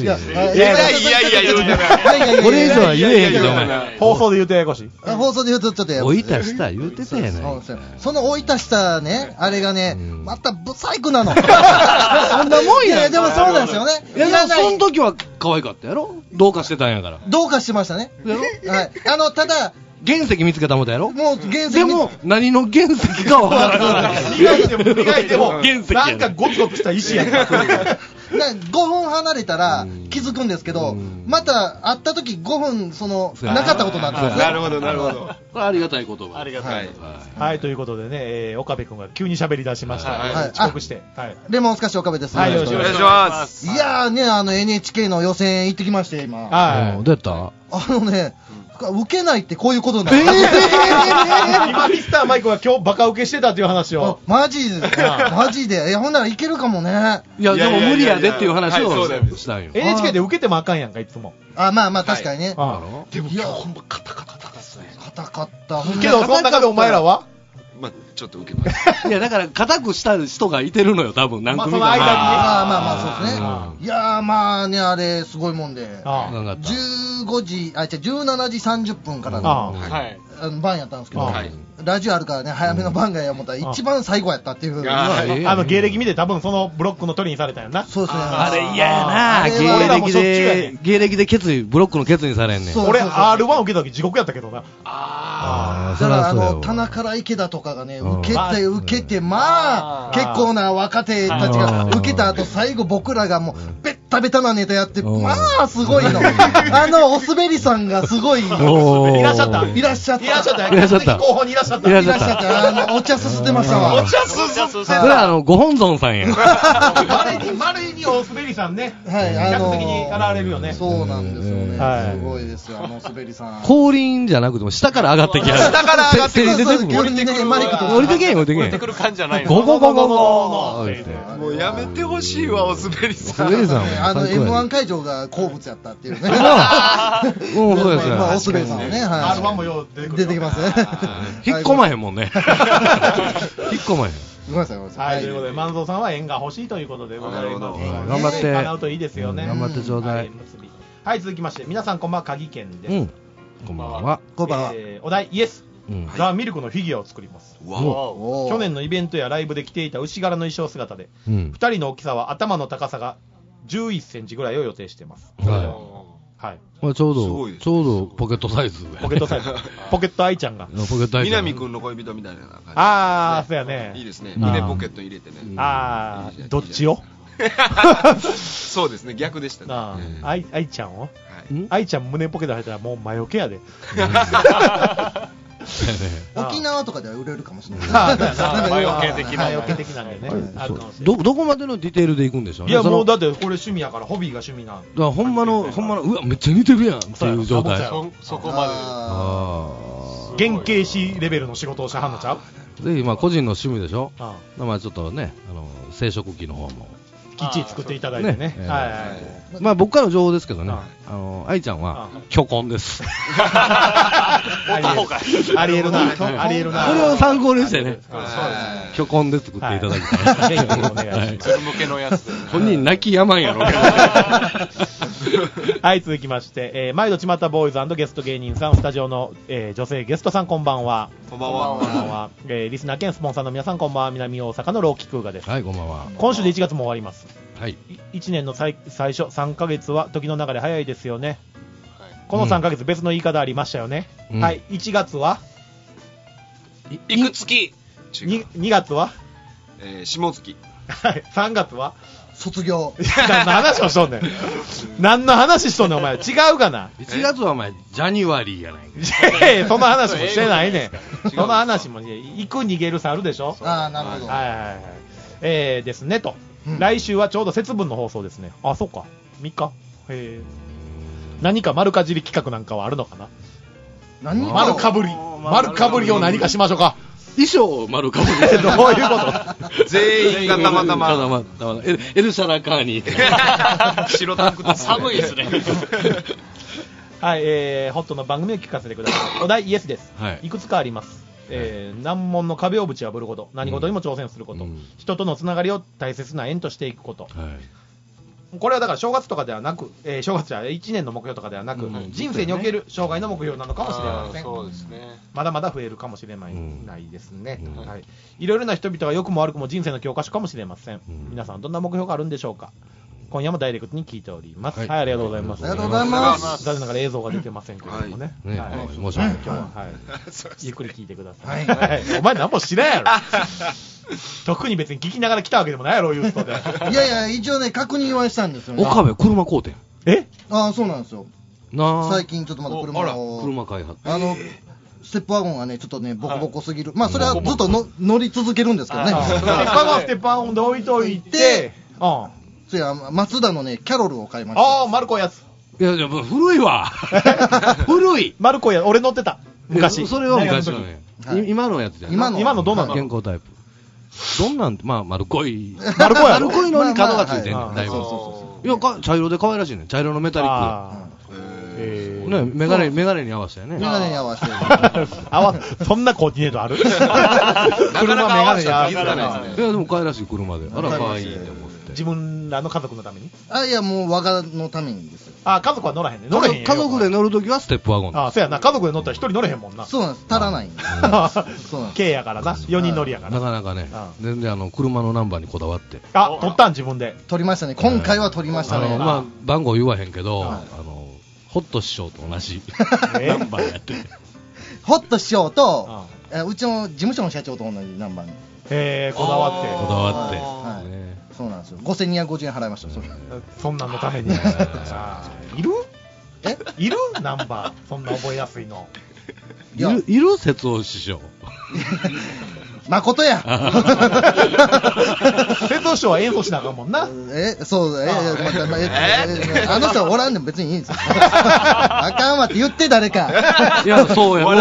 これ以上は言えへんけど、 放送で言うとややこしい。 放送で言うとちょっとややこしい。 追い出した言うてたやない。 その追い出したね、あれがね、またブサイクなの。そんなもんや。でもそうなんですよね。 いやでもその時は可愛かったやろ。どうかしてたんやから。 どうかしてましたね。はい。ただ。 原石見つけたもんだやろ。 もう原石でも何の原石かわからない。 磨いてもなんかゴツゴツした石やん。5 分離れたら気づくんですけど、また会った時5分なかったことになってますね。 なるほどなるほど。 これありがたい言葉。 ありがたい。 はい、ということでね、岡部君が急に喋り出しました。遅刻して。 レモンスカッシュ岡部です。 はい、よろしくお願いします。 いやーね、NHK の予選行ってきまして今。 はい。どうやった？ 受けないってこういうことなんだ。 今ミスターマイクが今日バカ受けしてたっていう話を。 マジで。ほんならいけるかもね。 いや、でも無理やでっていう話をしたんよ。 NHK で受けてもあかんやんか、いつも。 まあ確かにね。 でも今日ほんまカタカタですね。 カタカタ。 けど、その中でお前らはまあ、ちょっと受けます。 いや、だから、固くした人がいてるのよ、多分、何組か。 まあ、その間にね。 まあ、そうですね。いやー、まあね、あれ、すごいもんで。17時30分からの番やったんですけど、ラジオあるからね、早めの番がや思ったら、一番最後やったっていう。 芸歴見て多分そのブロックの取りにされたよな。 そうですね。 あれ嫌やな、芸歴でブロックのケツにされんねん。 俺、R1 受けた時地獄やったけどな。 だから田中ら池田とかがね、受けて、まあ、結構な若手たちが受けた後、最後僕らがもう、ベッタベタなネタやって、まあ、すごいの。おすべりさんがすごい。いらっしゃった。後方にいらっしゃった。 お茶すすってましたわ。 お茶すすってそれはご本尊さんや。 まれにおすべりさんね。はい。客席に現れるよね。 そうなんですよね。すごいですよ、おすべりさん。 降臨じゃなくても、下から上がってきはる。 下から上がってきて降りてくる。 降りてけん、降りてけん。 降りてくる感じじゃないの。 ゴゴゴゴゴもうやめてほしいわ、おすべりさん。 M1 会場が好物やったっていうね。 そうですね。 おすべりさんはね。 R1 もよう出てきますね。 引っ込まへんもんね。引っ込まへん。 ごめんなさい、ごめんなさい。 はい、ということで、万蔵さんは縁が欲しいということでございます。 頑張って。 叶うといいですよね。 頑張ってちょうだい。 はい、続きまして、皆さんこんばんは、鍵健です。 こんばんは。 こんばんは。 お題、イエス。ザ・ミルクのフィギュアを作ります。 去年のイベントやライブで着ていた牛柄の衣装姿で、2人の大きさは頭の高さが11センチぐらいを予定しています。はい。 ちょうどポケットサイズ。 ポケットサイズ。ポケット愛ちゃんが。 南くんの恋人みたいな感じ。 あー、そうやね。 いいですね。胸ポケット入れてね。 あー、どっちをそうですね、逆でしたね。 愛ちゃんを愛ちゃん胸ポケット入ったらもう魔除けやで。 沖縄とかでは売れるかもしれない。 魔除け的なんでね。 どこまでのディテールでいくんでしょうね。 いや、もうだってこれ趣味やから、ホビーが趣味なんだからほんまの、うわ、めっちゃ似てるやんっていう状態。 そこまで。原型師レベルの仕事をしはんのちゃう？ ぜひ、個人の趣味でしょ。ちょっとね、生殖器の方も。 きっちり作っていただいてね。 僕からの情報ですけどね、愛ちゃんは虚婚です。 ありえるな。これを参考にしてね、虚婚で作っていただきたい。 鶴向けのやつ。 本人泣きやまんやろ。 はい、続きまして、毎度ちまったボーイズ&ゲスト芸人さん、スタジオの女性ゲストさん、こんばんは。 こんばんは。 リスナー兼スポンサーの皆さん、こんばんは。南大阪のローキクーガです。 はい、こんばんは。 今週で1月も終わります。 はい。 1年の最初3ヶ月は時の流れ早いですよね。この3ヶ月別の言い方ありましたよね。はい、1月はいくつき。 2月は下月。 はい、3月は卒業。 何の話をしとんねん。何の話しとんねん、お前。違うかな。 1月はお前、ジャニュアリーやないか。 その話もしてないねん。その話も、行く逃げる猿でしょ。 ああ、なるほど。 ですね、と。来週はちょうど節分の放送ですね。あ、そっか。3日。何か丸かじり企画なんかはあるのかな。丸かぶりを何かしましょうか。 衣装丸かぶり。 どういうこと全員がたまたま。 エルシャラカーニ。 白タンクと寒いですね。 はい、ホットの番組を聞かせてください。お題イエスです。いくつかあります。難問の壁をぶち破ること、何事にも挑戦すること、人とのつながりを大切な縁としていくこと。これはだから正月とかではなく、正月じゃ1年の目標とかではなく、人生における生涯の目標なのかもしれません。 そうですね。 まだまだ増えるかもしれないですね。はい。いろいろな人々が良くも悪くも人生の教科書かもしれません。皆さんどんな目標があるんでしょうか。今夜もダイレクトに聞いております。はい、ありがとうございます。 ありがとうございます。 残念ながら映像が出てませんけれどもね。 申し訳ない。 今日はゆっくり聞いてください。お前何も知らんやろ。特に別に聞きながら来たわけでもないやろ、ユーストで。 いやいや、一応ね、確認はしたんですよね。 岡部、車買うてん。 ああ、そうなんですよ。最近ちょっとまだ車開発。 ステップワゴンがね、ちょっとね、ボコボコすぎる。まあ、それはずっと乗り続けるんですけどね。 ステップワゴンで置いといて、 そや、松田のね、キャロルを買いました。 ああ、丸っこいやつ。 いや、古いわ。古い。 丸っこいやつ、俺乗ってた。昔。 それは昔のね。今のやつじゃん。 今のどんなの？ 健康タイプ。どんなん、丸っこい。 丸っこいやろ。 丸っこいのに角がついてんねん、だいぶ。いや、茶色で可愛らしいね。茶色のメタリック。 ね、メガネに合わせてね。 メガネに合わせて。 そんなコーディネートある？車メガネに合わせて。いや、でも可愛らしい車で。あら、可愛いって思って。 自分らの家族のために？ いや、もう我がのためにですよ。 家族は乗らへんね。乗れへん。 家族で乗るときはステップワゴン。 そうやな。家族で乗ったら一人乗れへんもんな。 そうなんです。足らない。 そうなんです。軽やからな。4人乗りやから。 なかなかね、全然車のナンバーにこだわって。 取ったん自分で。 取りましたね。今回は取りましたね。 まあ、番号言わへんけど、ホット師匠と同じナンバーやってる。 ホット師匠と、うちの事務所の社長と同じナンバーに。 こだわって。 こだわって。 そうなんですよ。5250円払いました。 そんなんのために。いる？いる？ナンバー。そんな覚えやすいの。 いる？節夫師匠。 誠や。 瀬戸師匠は演奏しなあかんもんな。 そう、あの人はおらんでも別にいいんですよ。あかんわって言って誰か。 いや、そうや。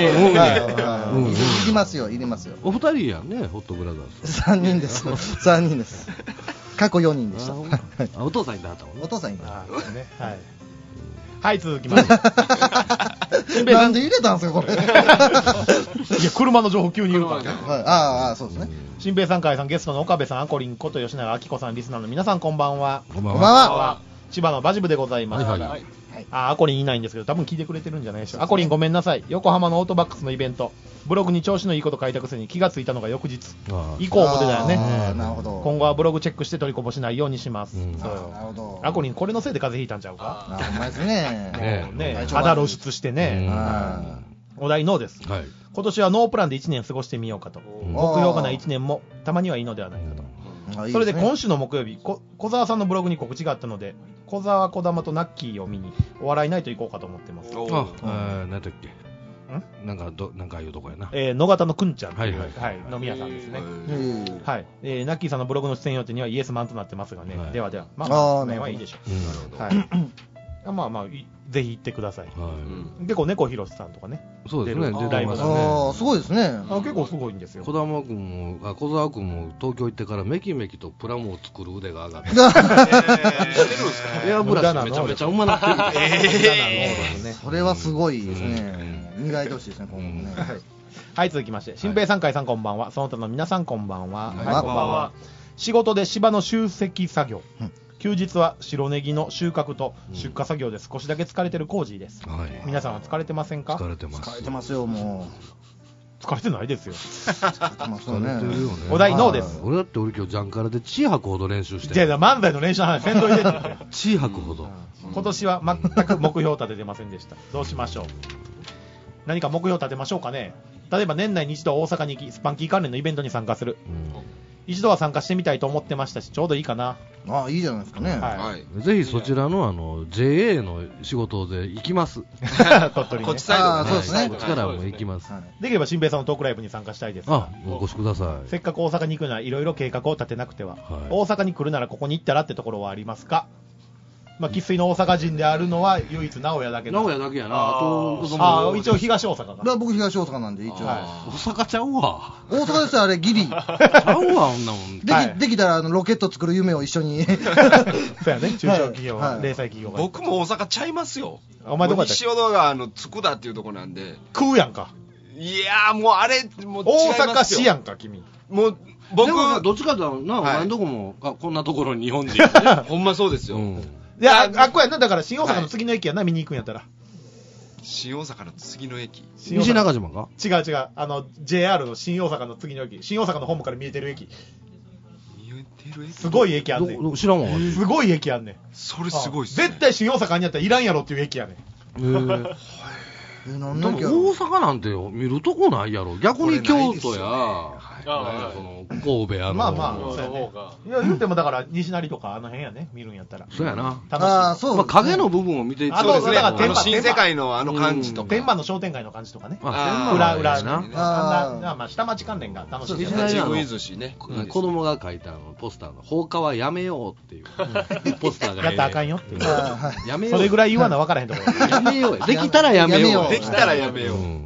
いりますよ、いりますよ。 お二人やんね、ホットブラザーズ。 3人です。3人です。過去4人でした。 お父さんいたはったもんね。 お父さんいた。 はい、続きます。 なんで入れたんですか、これ。いや、 車の情報急に言うからね。 そうですね。 新平さん、海さん、ゲストの岡部さん、あこりんこと吉永明子さん、リスナーの皆さん、こんばんは。 こんばんは。 千葉のバジブでございます。あこりんいないんですけど、多分聞いてくれてるんじゃないでしょうか。あこりんごめんなさい。横浜のオートバックスのイベント、ブログに調子のいいこと書いたくせに気がついたのが翌日。以降も出だよね。 なるほど。 今後はブログチェックして取りこぼしないようにします。 なるほど。 あこりん、これのせいで風邪ひいたんちゃうか？ ほんまですね。 肌露出してね。お題ノーです。今年はノープランで1年過ごしてみようかと。目標がない1年もたまにはいいのではないかと。それで今週の木曜日、小沢さんのブログに告知があったので、小沢、小玉とナッキーを見にお笑いナイト行こうかと思ってます。 何だっけ？なんかいうとこやな。 野方のくんちゃんという飲み屋さんですね。ナッキーさんのブログの出演予定にはイエスマンとなってますがね。では、まあ、はいいでしょう。まあ、ぜひ行ってください。結構、猫ひろしさんとかね。 そうですね、 ライブがね。すごいですね。 結構すごいんですよ。 小沢君も東京行ってからめきめきとプラモを作る腕が上がって。エアブラシめちゃめちゃうまなってる。 それはすごいですね。磨いてほしいですね、今後ね。 はい、続きまして。新平さん、海さん、こんばんは。その他の皆さん、こんばんは。こんばんは。仕事で芝の集積作業。休日は白ネギの収穫と出荷作業で少しだけ疲れてるコージーです。皆さんは疲れてませんか？ 疲れてますよ、もう。疲れてないですよ。 お題ノーです。 俺だって今日ジャンカラで血吐くほど練習してじゃあ漫才の練習の話せんといてって。 血吐くほど。 今年は全く目標立ててませんでした。どうしましょう。何か目標立てましょうかね。例えば年内に一度大阪に行きスパンキー関連のイベントに参加する。一度は参加してみたいと思ってましたし、ちょうどいいかな。 いいじゃないですかね。 ぜひそちらのJA の仕事で行きます。 鳥取ね。 こっちサイドそうですね。 こっちからも行きます。 できれば新平さんのトークライブに参加したいです。 お越しください。 せっかく大阪に行くならいろいろ計画を立てなくては。大阪に来るならここに行ったらってところはありますか？生粋の大阪人であるのは唯一名古屋だけ名古屋だけやな。 一応東大阪か。 僕東大阪なんで一応。 大阪ちゃうわ。 大阪ですよ、あれギリ。ちゃうわ、女もん。 できたらロケット作る夢を一緒に。 そうやね、中小企業、零細企業が。 僕も大阪ちゃいますよ。 お前どこやったっけ？ 西淀川の佃っていうとこなんで。 食うやんか。 いやもうあれ、もう大阪市やんか、君。 もう、僕。 どっちかだな、お前んとこも、こんなところに日本人。 ほんまそうですよ。 いや、こやな、だから新大阪の次の駅やな、見に行くんやったら。 新大阪の次の駅？ 西中島か？ 違う。JR の新大阪の次の駅。新大阪の本部から見えてる駅。 見えてる駅？すごい駅あんねん。 知らんわ。 すごい駅あんねん。 それすごいっすね。 絶対新大阪にあったらいらんやろっていう駅やねん。 大阪なんて見るとこないやろ。逆に京都や、神戸やの。 まあ、そうやね。いや、言うてもだから西成とかあの辺やね、見るんやったら。 そうやな。 そう。 影の部分を見ていって。 そうですね。新世界の感じとか。 天満の商店街の感じとかね。 裏な。下町関連が楽しいですね。 ジムイ寿司ね。 子供が書いたポスターの放火はやめようっていうポスターが。 やったらあかんよっていう。 やめよう。 それぐらい言わな分からへんところ。 やめよう。できたらやめよう。 できたらやめよう。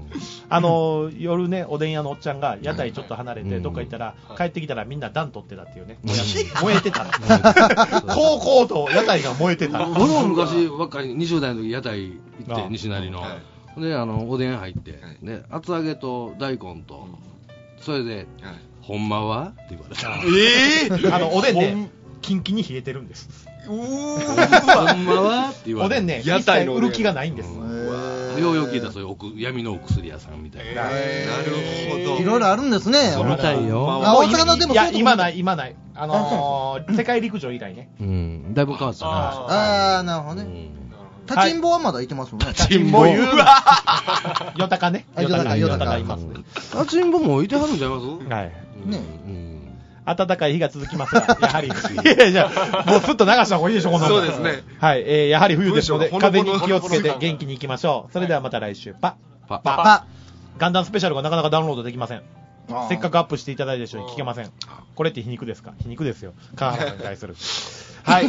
夜ね、おでん屋のおっちゃんが屋台ちょっと離れてどっか行ったら、帰ってきたらみんな暖取ってたっていうね。燃えてた。高校と屋台が燃えてた。 俺も昔、若い20代の時屋台行って、西成の。で、おでん入って、ね、厚揚げと大根と、それで、ほんまはって言われた。 おでんね、キンキンに冷えてるんです。 ほんまはって言われた。 おでんね、一切売る気がないんです。 ようよう聞いた、そういう闇のお薬屋さんみたいな。 なるほど。 いろいろあるんですね。 みたいよ。 大阪でも。 いや、今ない。世界陸上以来ね。 だいぶ変わったな。 ああ、なるほどね。立ちんぼはまだいてますもんね。 立ちんぼ言うな。よたかね。 よたかいますね。 立ちんぼもいてはるんちゃいます？ はい。 ね。 暖かい日が続きますが、やはり、いやいや、もうすっと流した方がいいでしょ、こんなの。 そうですね。 はい、やはり冬ですので、風に気をつけて元気に行きましょう。それではまた来週、パ。ガンダムスペシャルがなかなかダウンロードできません。せっかくアップしていただいた人に聞けません。これって皮肉ですか？皮肉ですよ。川原さんに対する。はい、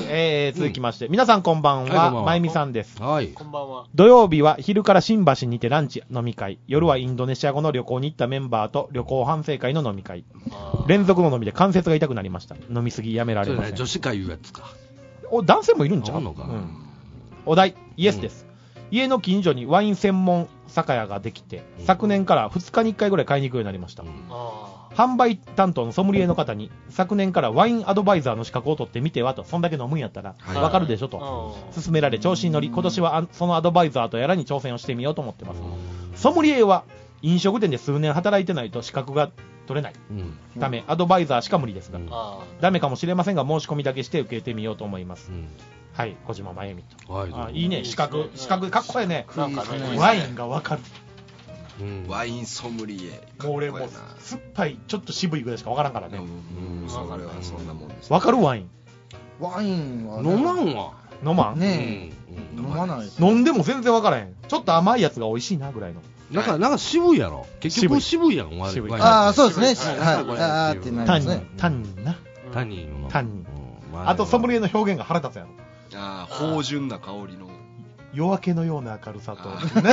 続きまして、皆さんこんばんは、まゆみさんです。 はい。 こんばんは。 土曜日は昼から新橋にてランチ飲み会、夜はインドネシア語の旅行に行ったメンバーと旅行反省会の飲み会。連続の飲みで関節が痛くなりました。飲みすぎやめられません。 女子会いうやつか。 男性もいるんちゃうのか。 お題、イエスです。家の近所にワイン専門酒屋ができて、昨年から2日に1回ぐらい買いに行くようになりました。販売担当のソムリエの方に、昨年からワインアドバイザーの資格を取ってみてはと、そんだけ飲むんやったらわかるでしょと勧められ、調子に乗り、今年はそのアドバイザーとやらに挑戦をしてみようと思ってます。ソムリエは飲食店で数年働いてないと資格が取れないため、アドバイザーしか無理ですが、ダメかもしれませんが申し込みだけして受けてみようと思います。はい、小島真由美と。いいね、資格かっこいいね。ワインがわかる。 ワインソムリエ。 もう俺も酸っぱいちょっと渋いぐらいしかわからんからね。 それはそんなもんです。 わかる？ワインは飲まんわ。 飲まんねえ、飲まない。 飲んでも全然わからへん。ちょっと甘いやつが美味しいなぐらいの。 なんか渋いやろ。結局渋いやん。 ああ、そうですね。はい。ってなりますね。 タンニンな。 タンニン。 あとソムリエの表現が腹立つやろ。 ああ、芳醇な香りの。 夜明けのような明るさと。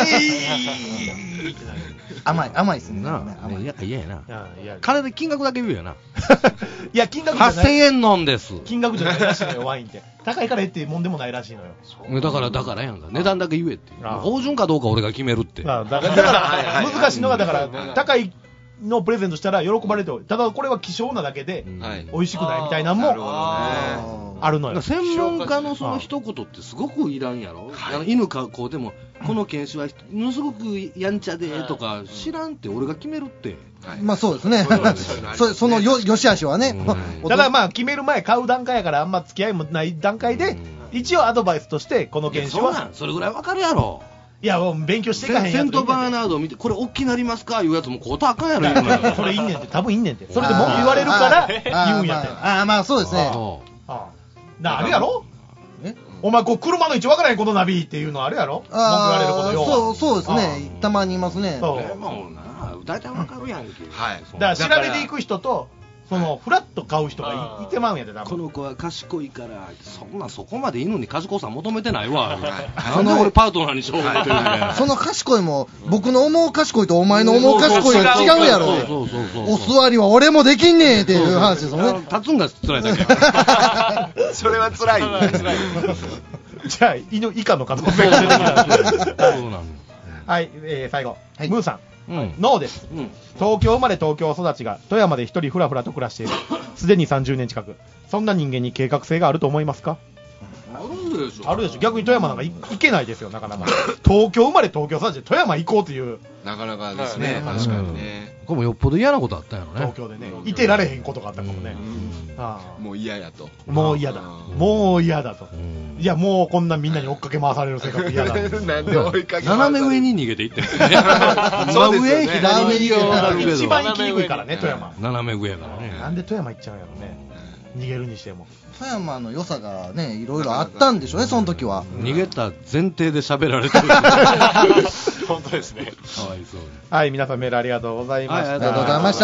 甘いっすね。 嫌やな。金で金額だけ言うやな。 いや、金額じゃない。 8000円のんです。 金額じゃないらしいのよ、ワインって。高いからってもんでもないらしいのよ。 だからやんか。値段だけ言えって。芳醇かどうか俺が決めるって。 だから難しいのが、だから高いのプレゼントしたら喜ばれておる。ただこれは希少なだけで美味しくないみたいなのもあるのよ。 専門家のその一言ってすごくいらんやろ。犬かこうでもこの犬種はものすごくやんちゃでとか知らんって俺が決めるって。 まあそうですね。そのよしあしはね。 ただまあ決める前買う段階やからあんま付き合いもない段階で一応アドバイスとしてこの犬種はそれぐらいわかるやろ。 いや、もう勉強していかへんやつ。 セントバーナードを見て、これ大きなりますかいうやつもこうたあかんやろ、今。 それいいねんって、多分いいねんって。それで文句言われるから言うんやって。 まあそうですね。 あるやろ？お前、車の位置分からへんこのナビっていうのあるやろ？文句言われることよ。 そうですね。たまにいますね。 もうな、大体分かるやんけ。 はい。だから調べていく人と、そのフラッと買う人がいてまうんやで、多分。 この子は賢いから、そこまで犬に賢さ求めてないわ。なんで俺パートナーにしようというね。 その賢いも、僕の思う賢いとお前の思う賢いは違うやろ。お座りは俺もできんねんっていう話ですよね。 立つんが辛いだけ。 それは辛い。 じゃあ、以下の可能性が出てきた。そうなんはい、最後。ムーさん。ノーです。東京生まれ東京育ちが富山で一人ふらふらと暮らしている。すでに30年近く。そんな人間に計画性があると思いますか？ あるでしょ。 あるでしょ。逆に富山なんか行けないですよ、なかなか。東京生まれ東京育ちで富山行こうという。 なかなかですね。確かにね。 これもよっぽど嫌なことあったんやろね。 東京でね。いてられへんことがあったかもね。 もう嫌やと。 もう嫌だ。もう嫌だと。いや、もうこんなみんなに追っかけ回される生活嫌だ。 なんで追いかけ斜め上に逃げていってるんですね。真上、左右を一番行きにくいからね、富山。 斜め上やからね。 なんで富山行っちゃうんやろね。逃げるにしても。 富山の良さがね、いろいろあったんでしょうね、その時は。 逃げた前提で喋られてる。 本当ですね。 かわいそうに。 はい、皆さんメールありがとうございました。 ありがとうございました。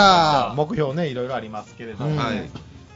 目標ね、いろいろありますけれども、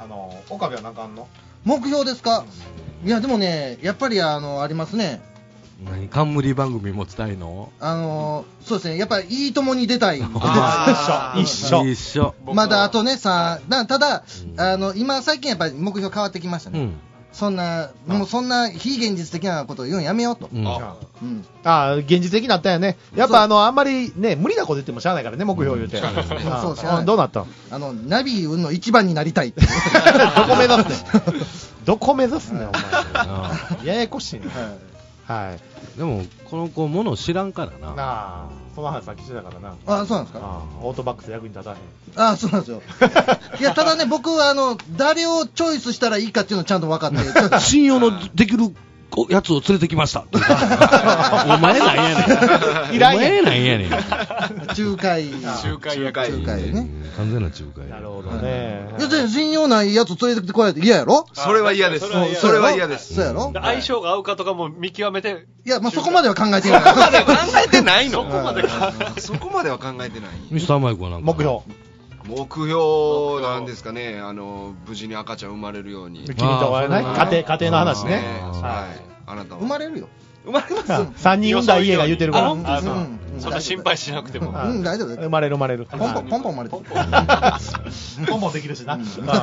岡部は何かあんの？ 目標ですか？いや、でもね、やっぱりありますね。 何冠番組持ちたいの？ そうですね、やっぱりいいともに出たい。 一緒。 まだあとね、ただ、今最近やっぱり目標変わってきましたね。そんな非現実的なことを言うのやめようと。 現実的になったよね。やっぱあんまりね、無理なこと言ってもしゃあないからね、目標言うて。どうなったの？ナビ運の一番になりたいって。 どこ目指すねん、お前。ややこしいね。はい。 でも、この子、もの知らんからな。 その話さっきしてたからな。 そうなんですか。 オートバックス役に立たへん。 そうなんですよ。いや、ただね、僕は誰をチョイスしたらいいかっていうのをちゃんと分かって。 信用のできるやつを連れてきました。お前なんやねん。お前なんやねん。 仲介ね。 完全な仲介。 なるほどね。 いや、信用ないやつ連れてきてこられて嫌やろ？ それは嫌です。それは嫌です。 そうやろ？ 相性が合うかとかも見極めて。 いや、そこまでは考えてない。 そこまでは考えてないの？そこまでは考えてない。 ミスターマイクはなんか。 目標なんですかね、無事に赤ちゃん生まれるように。 君とはね、家庭の話ね。 はい。あなたは生まれるよ。 生まれます。 3人産んだ家が言うてるから。 そんな心配しなくても。 大丈夫。 生まれる。ポンポン生まれてる。 ポンポンできるしな。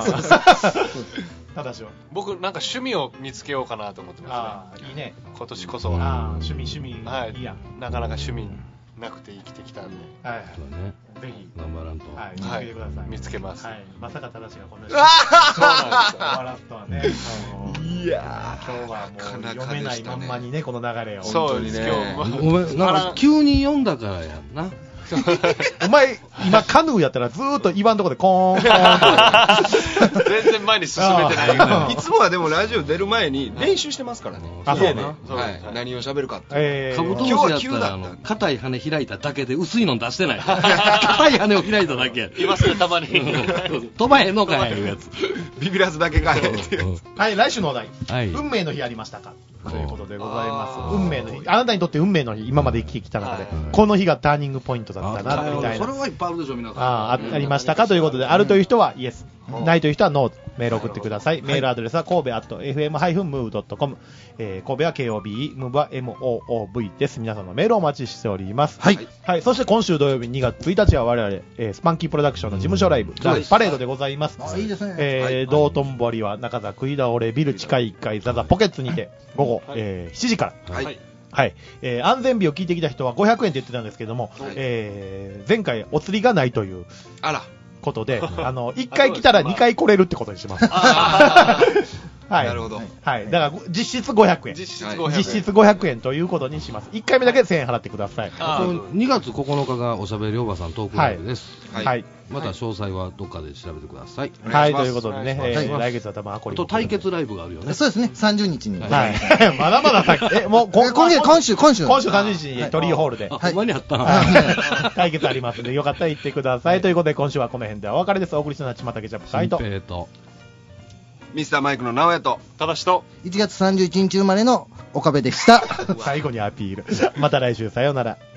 僕なんか趣味を見つけようかなと思ってますね。 いいね。 今年こそは。 趣味。 はい。いや、なかなか趣味なくて生きてきたんで。 はい。ぜひ頑張らんと。 はい。見つけてください。 見つけます。 はい。まさか正しがこんな。そうなんですよ。笑ったわね。 いや今日はもう読めないまんまにね、この流れを。 そうですね。 お前なんか急に読んだからやんな。 お前今カヌーやったらずーっと岩のとこでコーン全然前に進めてない。 いつもはでもラジオ出る前に練習してますからね。 そうね。 はい。何を喋るかって。 カブトムシやったら硬い羽開いただけで薄いの出してない。硬い羽を開いただけや。 いますね、たまに。 飛ばへんのかいうやつ。 ビビらずだけかいっていう。 はい、来週のお題。運命の日ありましたかということでございます。運命の日。あなたにとって運命の日、今まで生きてきた中で、この日がターニングポイントだったな、みたいな。 それはいっぱいあるでしょ、皆さん。 ありましたかということで、あるという人はイエス。ないという人はノー。メール送ってください。メールアドレスは神戸@fm-move.com。神戸は KOB、ムーブは MOOV です。皆さんのメールをお待ちしております。はい。はい。そして今週土曜日2月1日は我々、スパンキープロダクションの事務所ライブ、ザ・パレードでございます。 いいですね。 道頓堀は中座食い倒れビル地下1階ザ・ポケッツにて、午後、7時から。はい。はい。安全日を聞いてきた人は500円って言ってたんですけども、前回お釣りがないという。ことで、1回来たら2回来れるってことにします。はい。 なるほど。 はい。だから、実質500円。実質500円ということにします。1回目だけ1000円払ってください。 2月9日がおしゃべりおばさんトークライブです。 はい。 また詳細はどっかで調べてください。 はい。ということでね、来月は多分アコリ。 と対決ライブがあるよね。 そうですね。30日に。 はい。まだまだ先。もう、今週30日にトリーホールで。 ほんまにあったな。 対決ありますので、よかったら行ってください。ということで、今週はこの辺でお別れです。お送りしたのはちまたけちゃぷかいと。 ミスターマイクの直哉とただしと 1月31日生まれの岡部でした。 最後にアピール。また来週さようなら。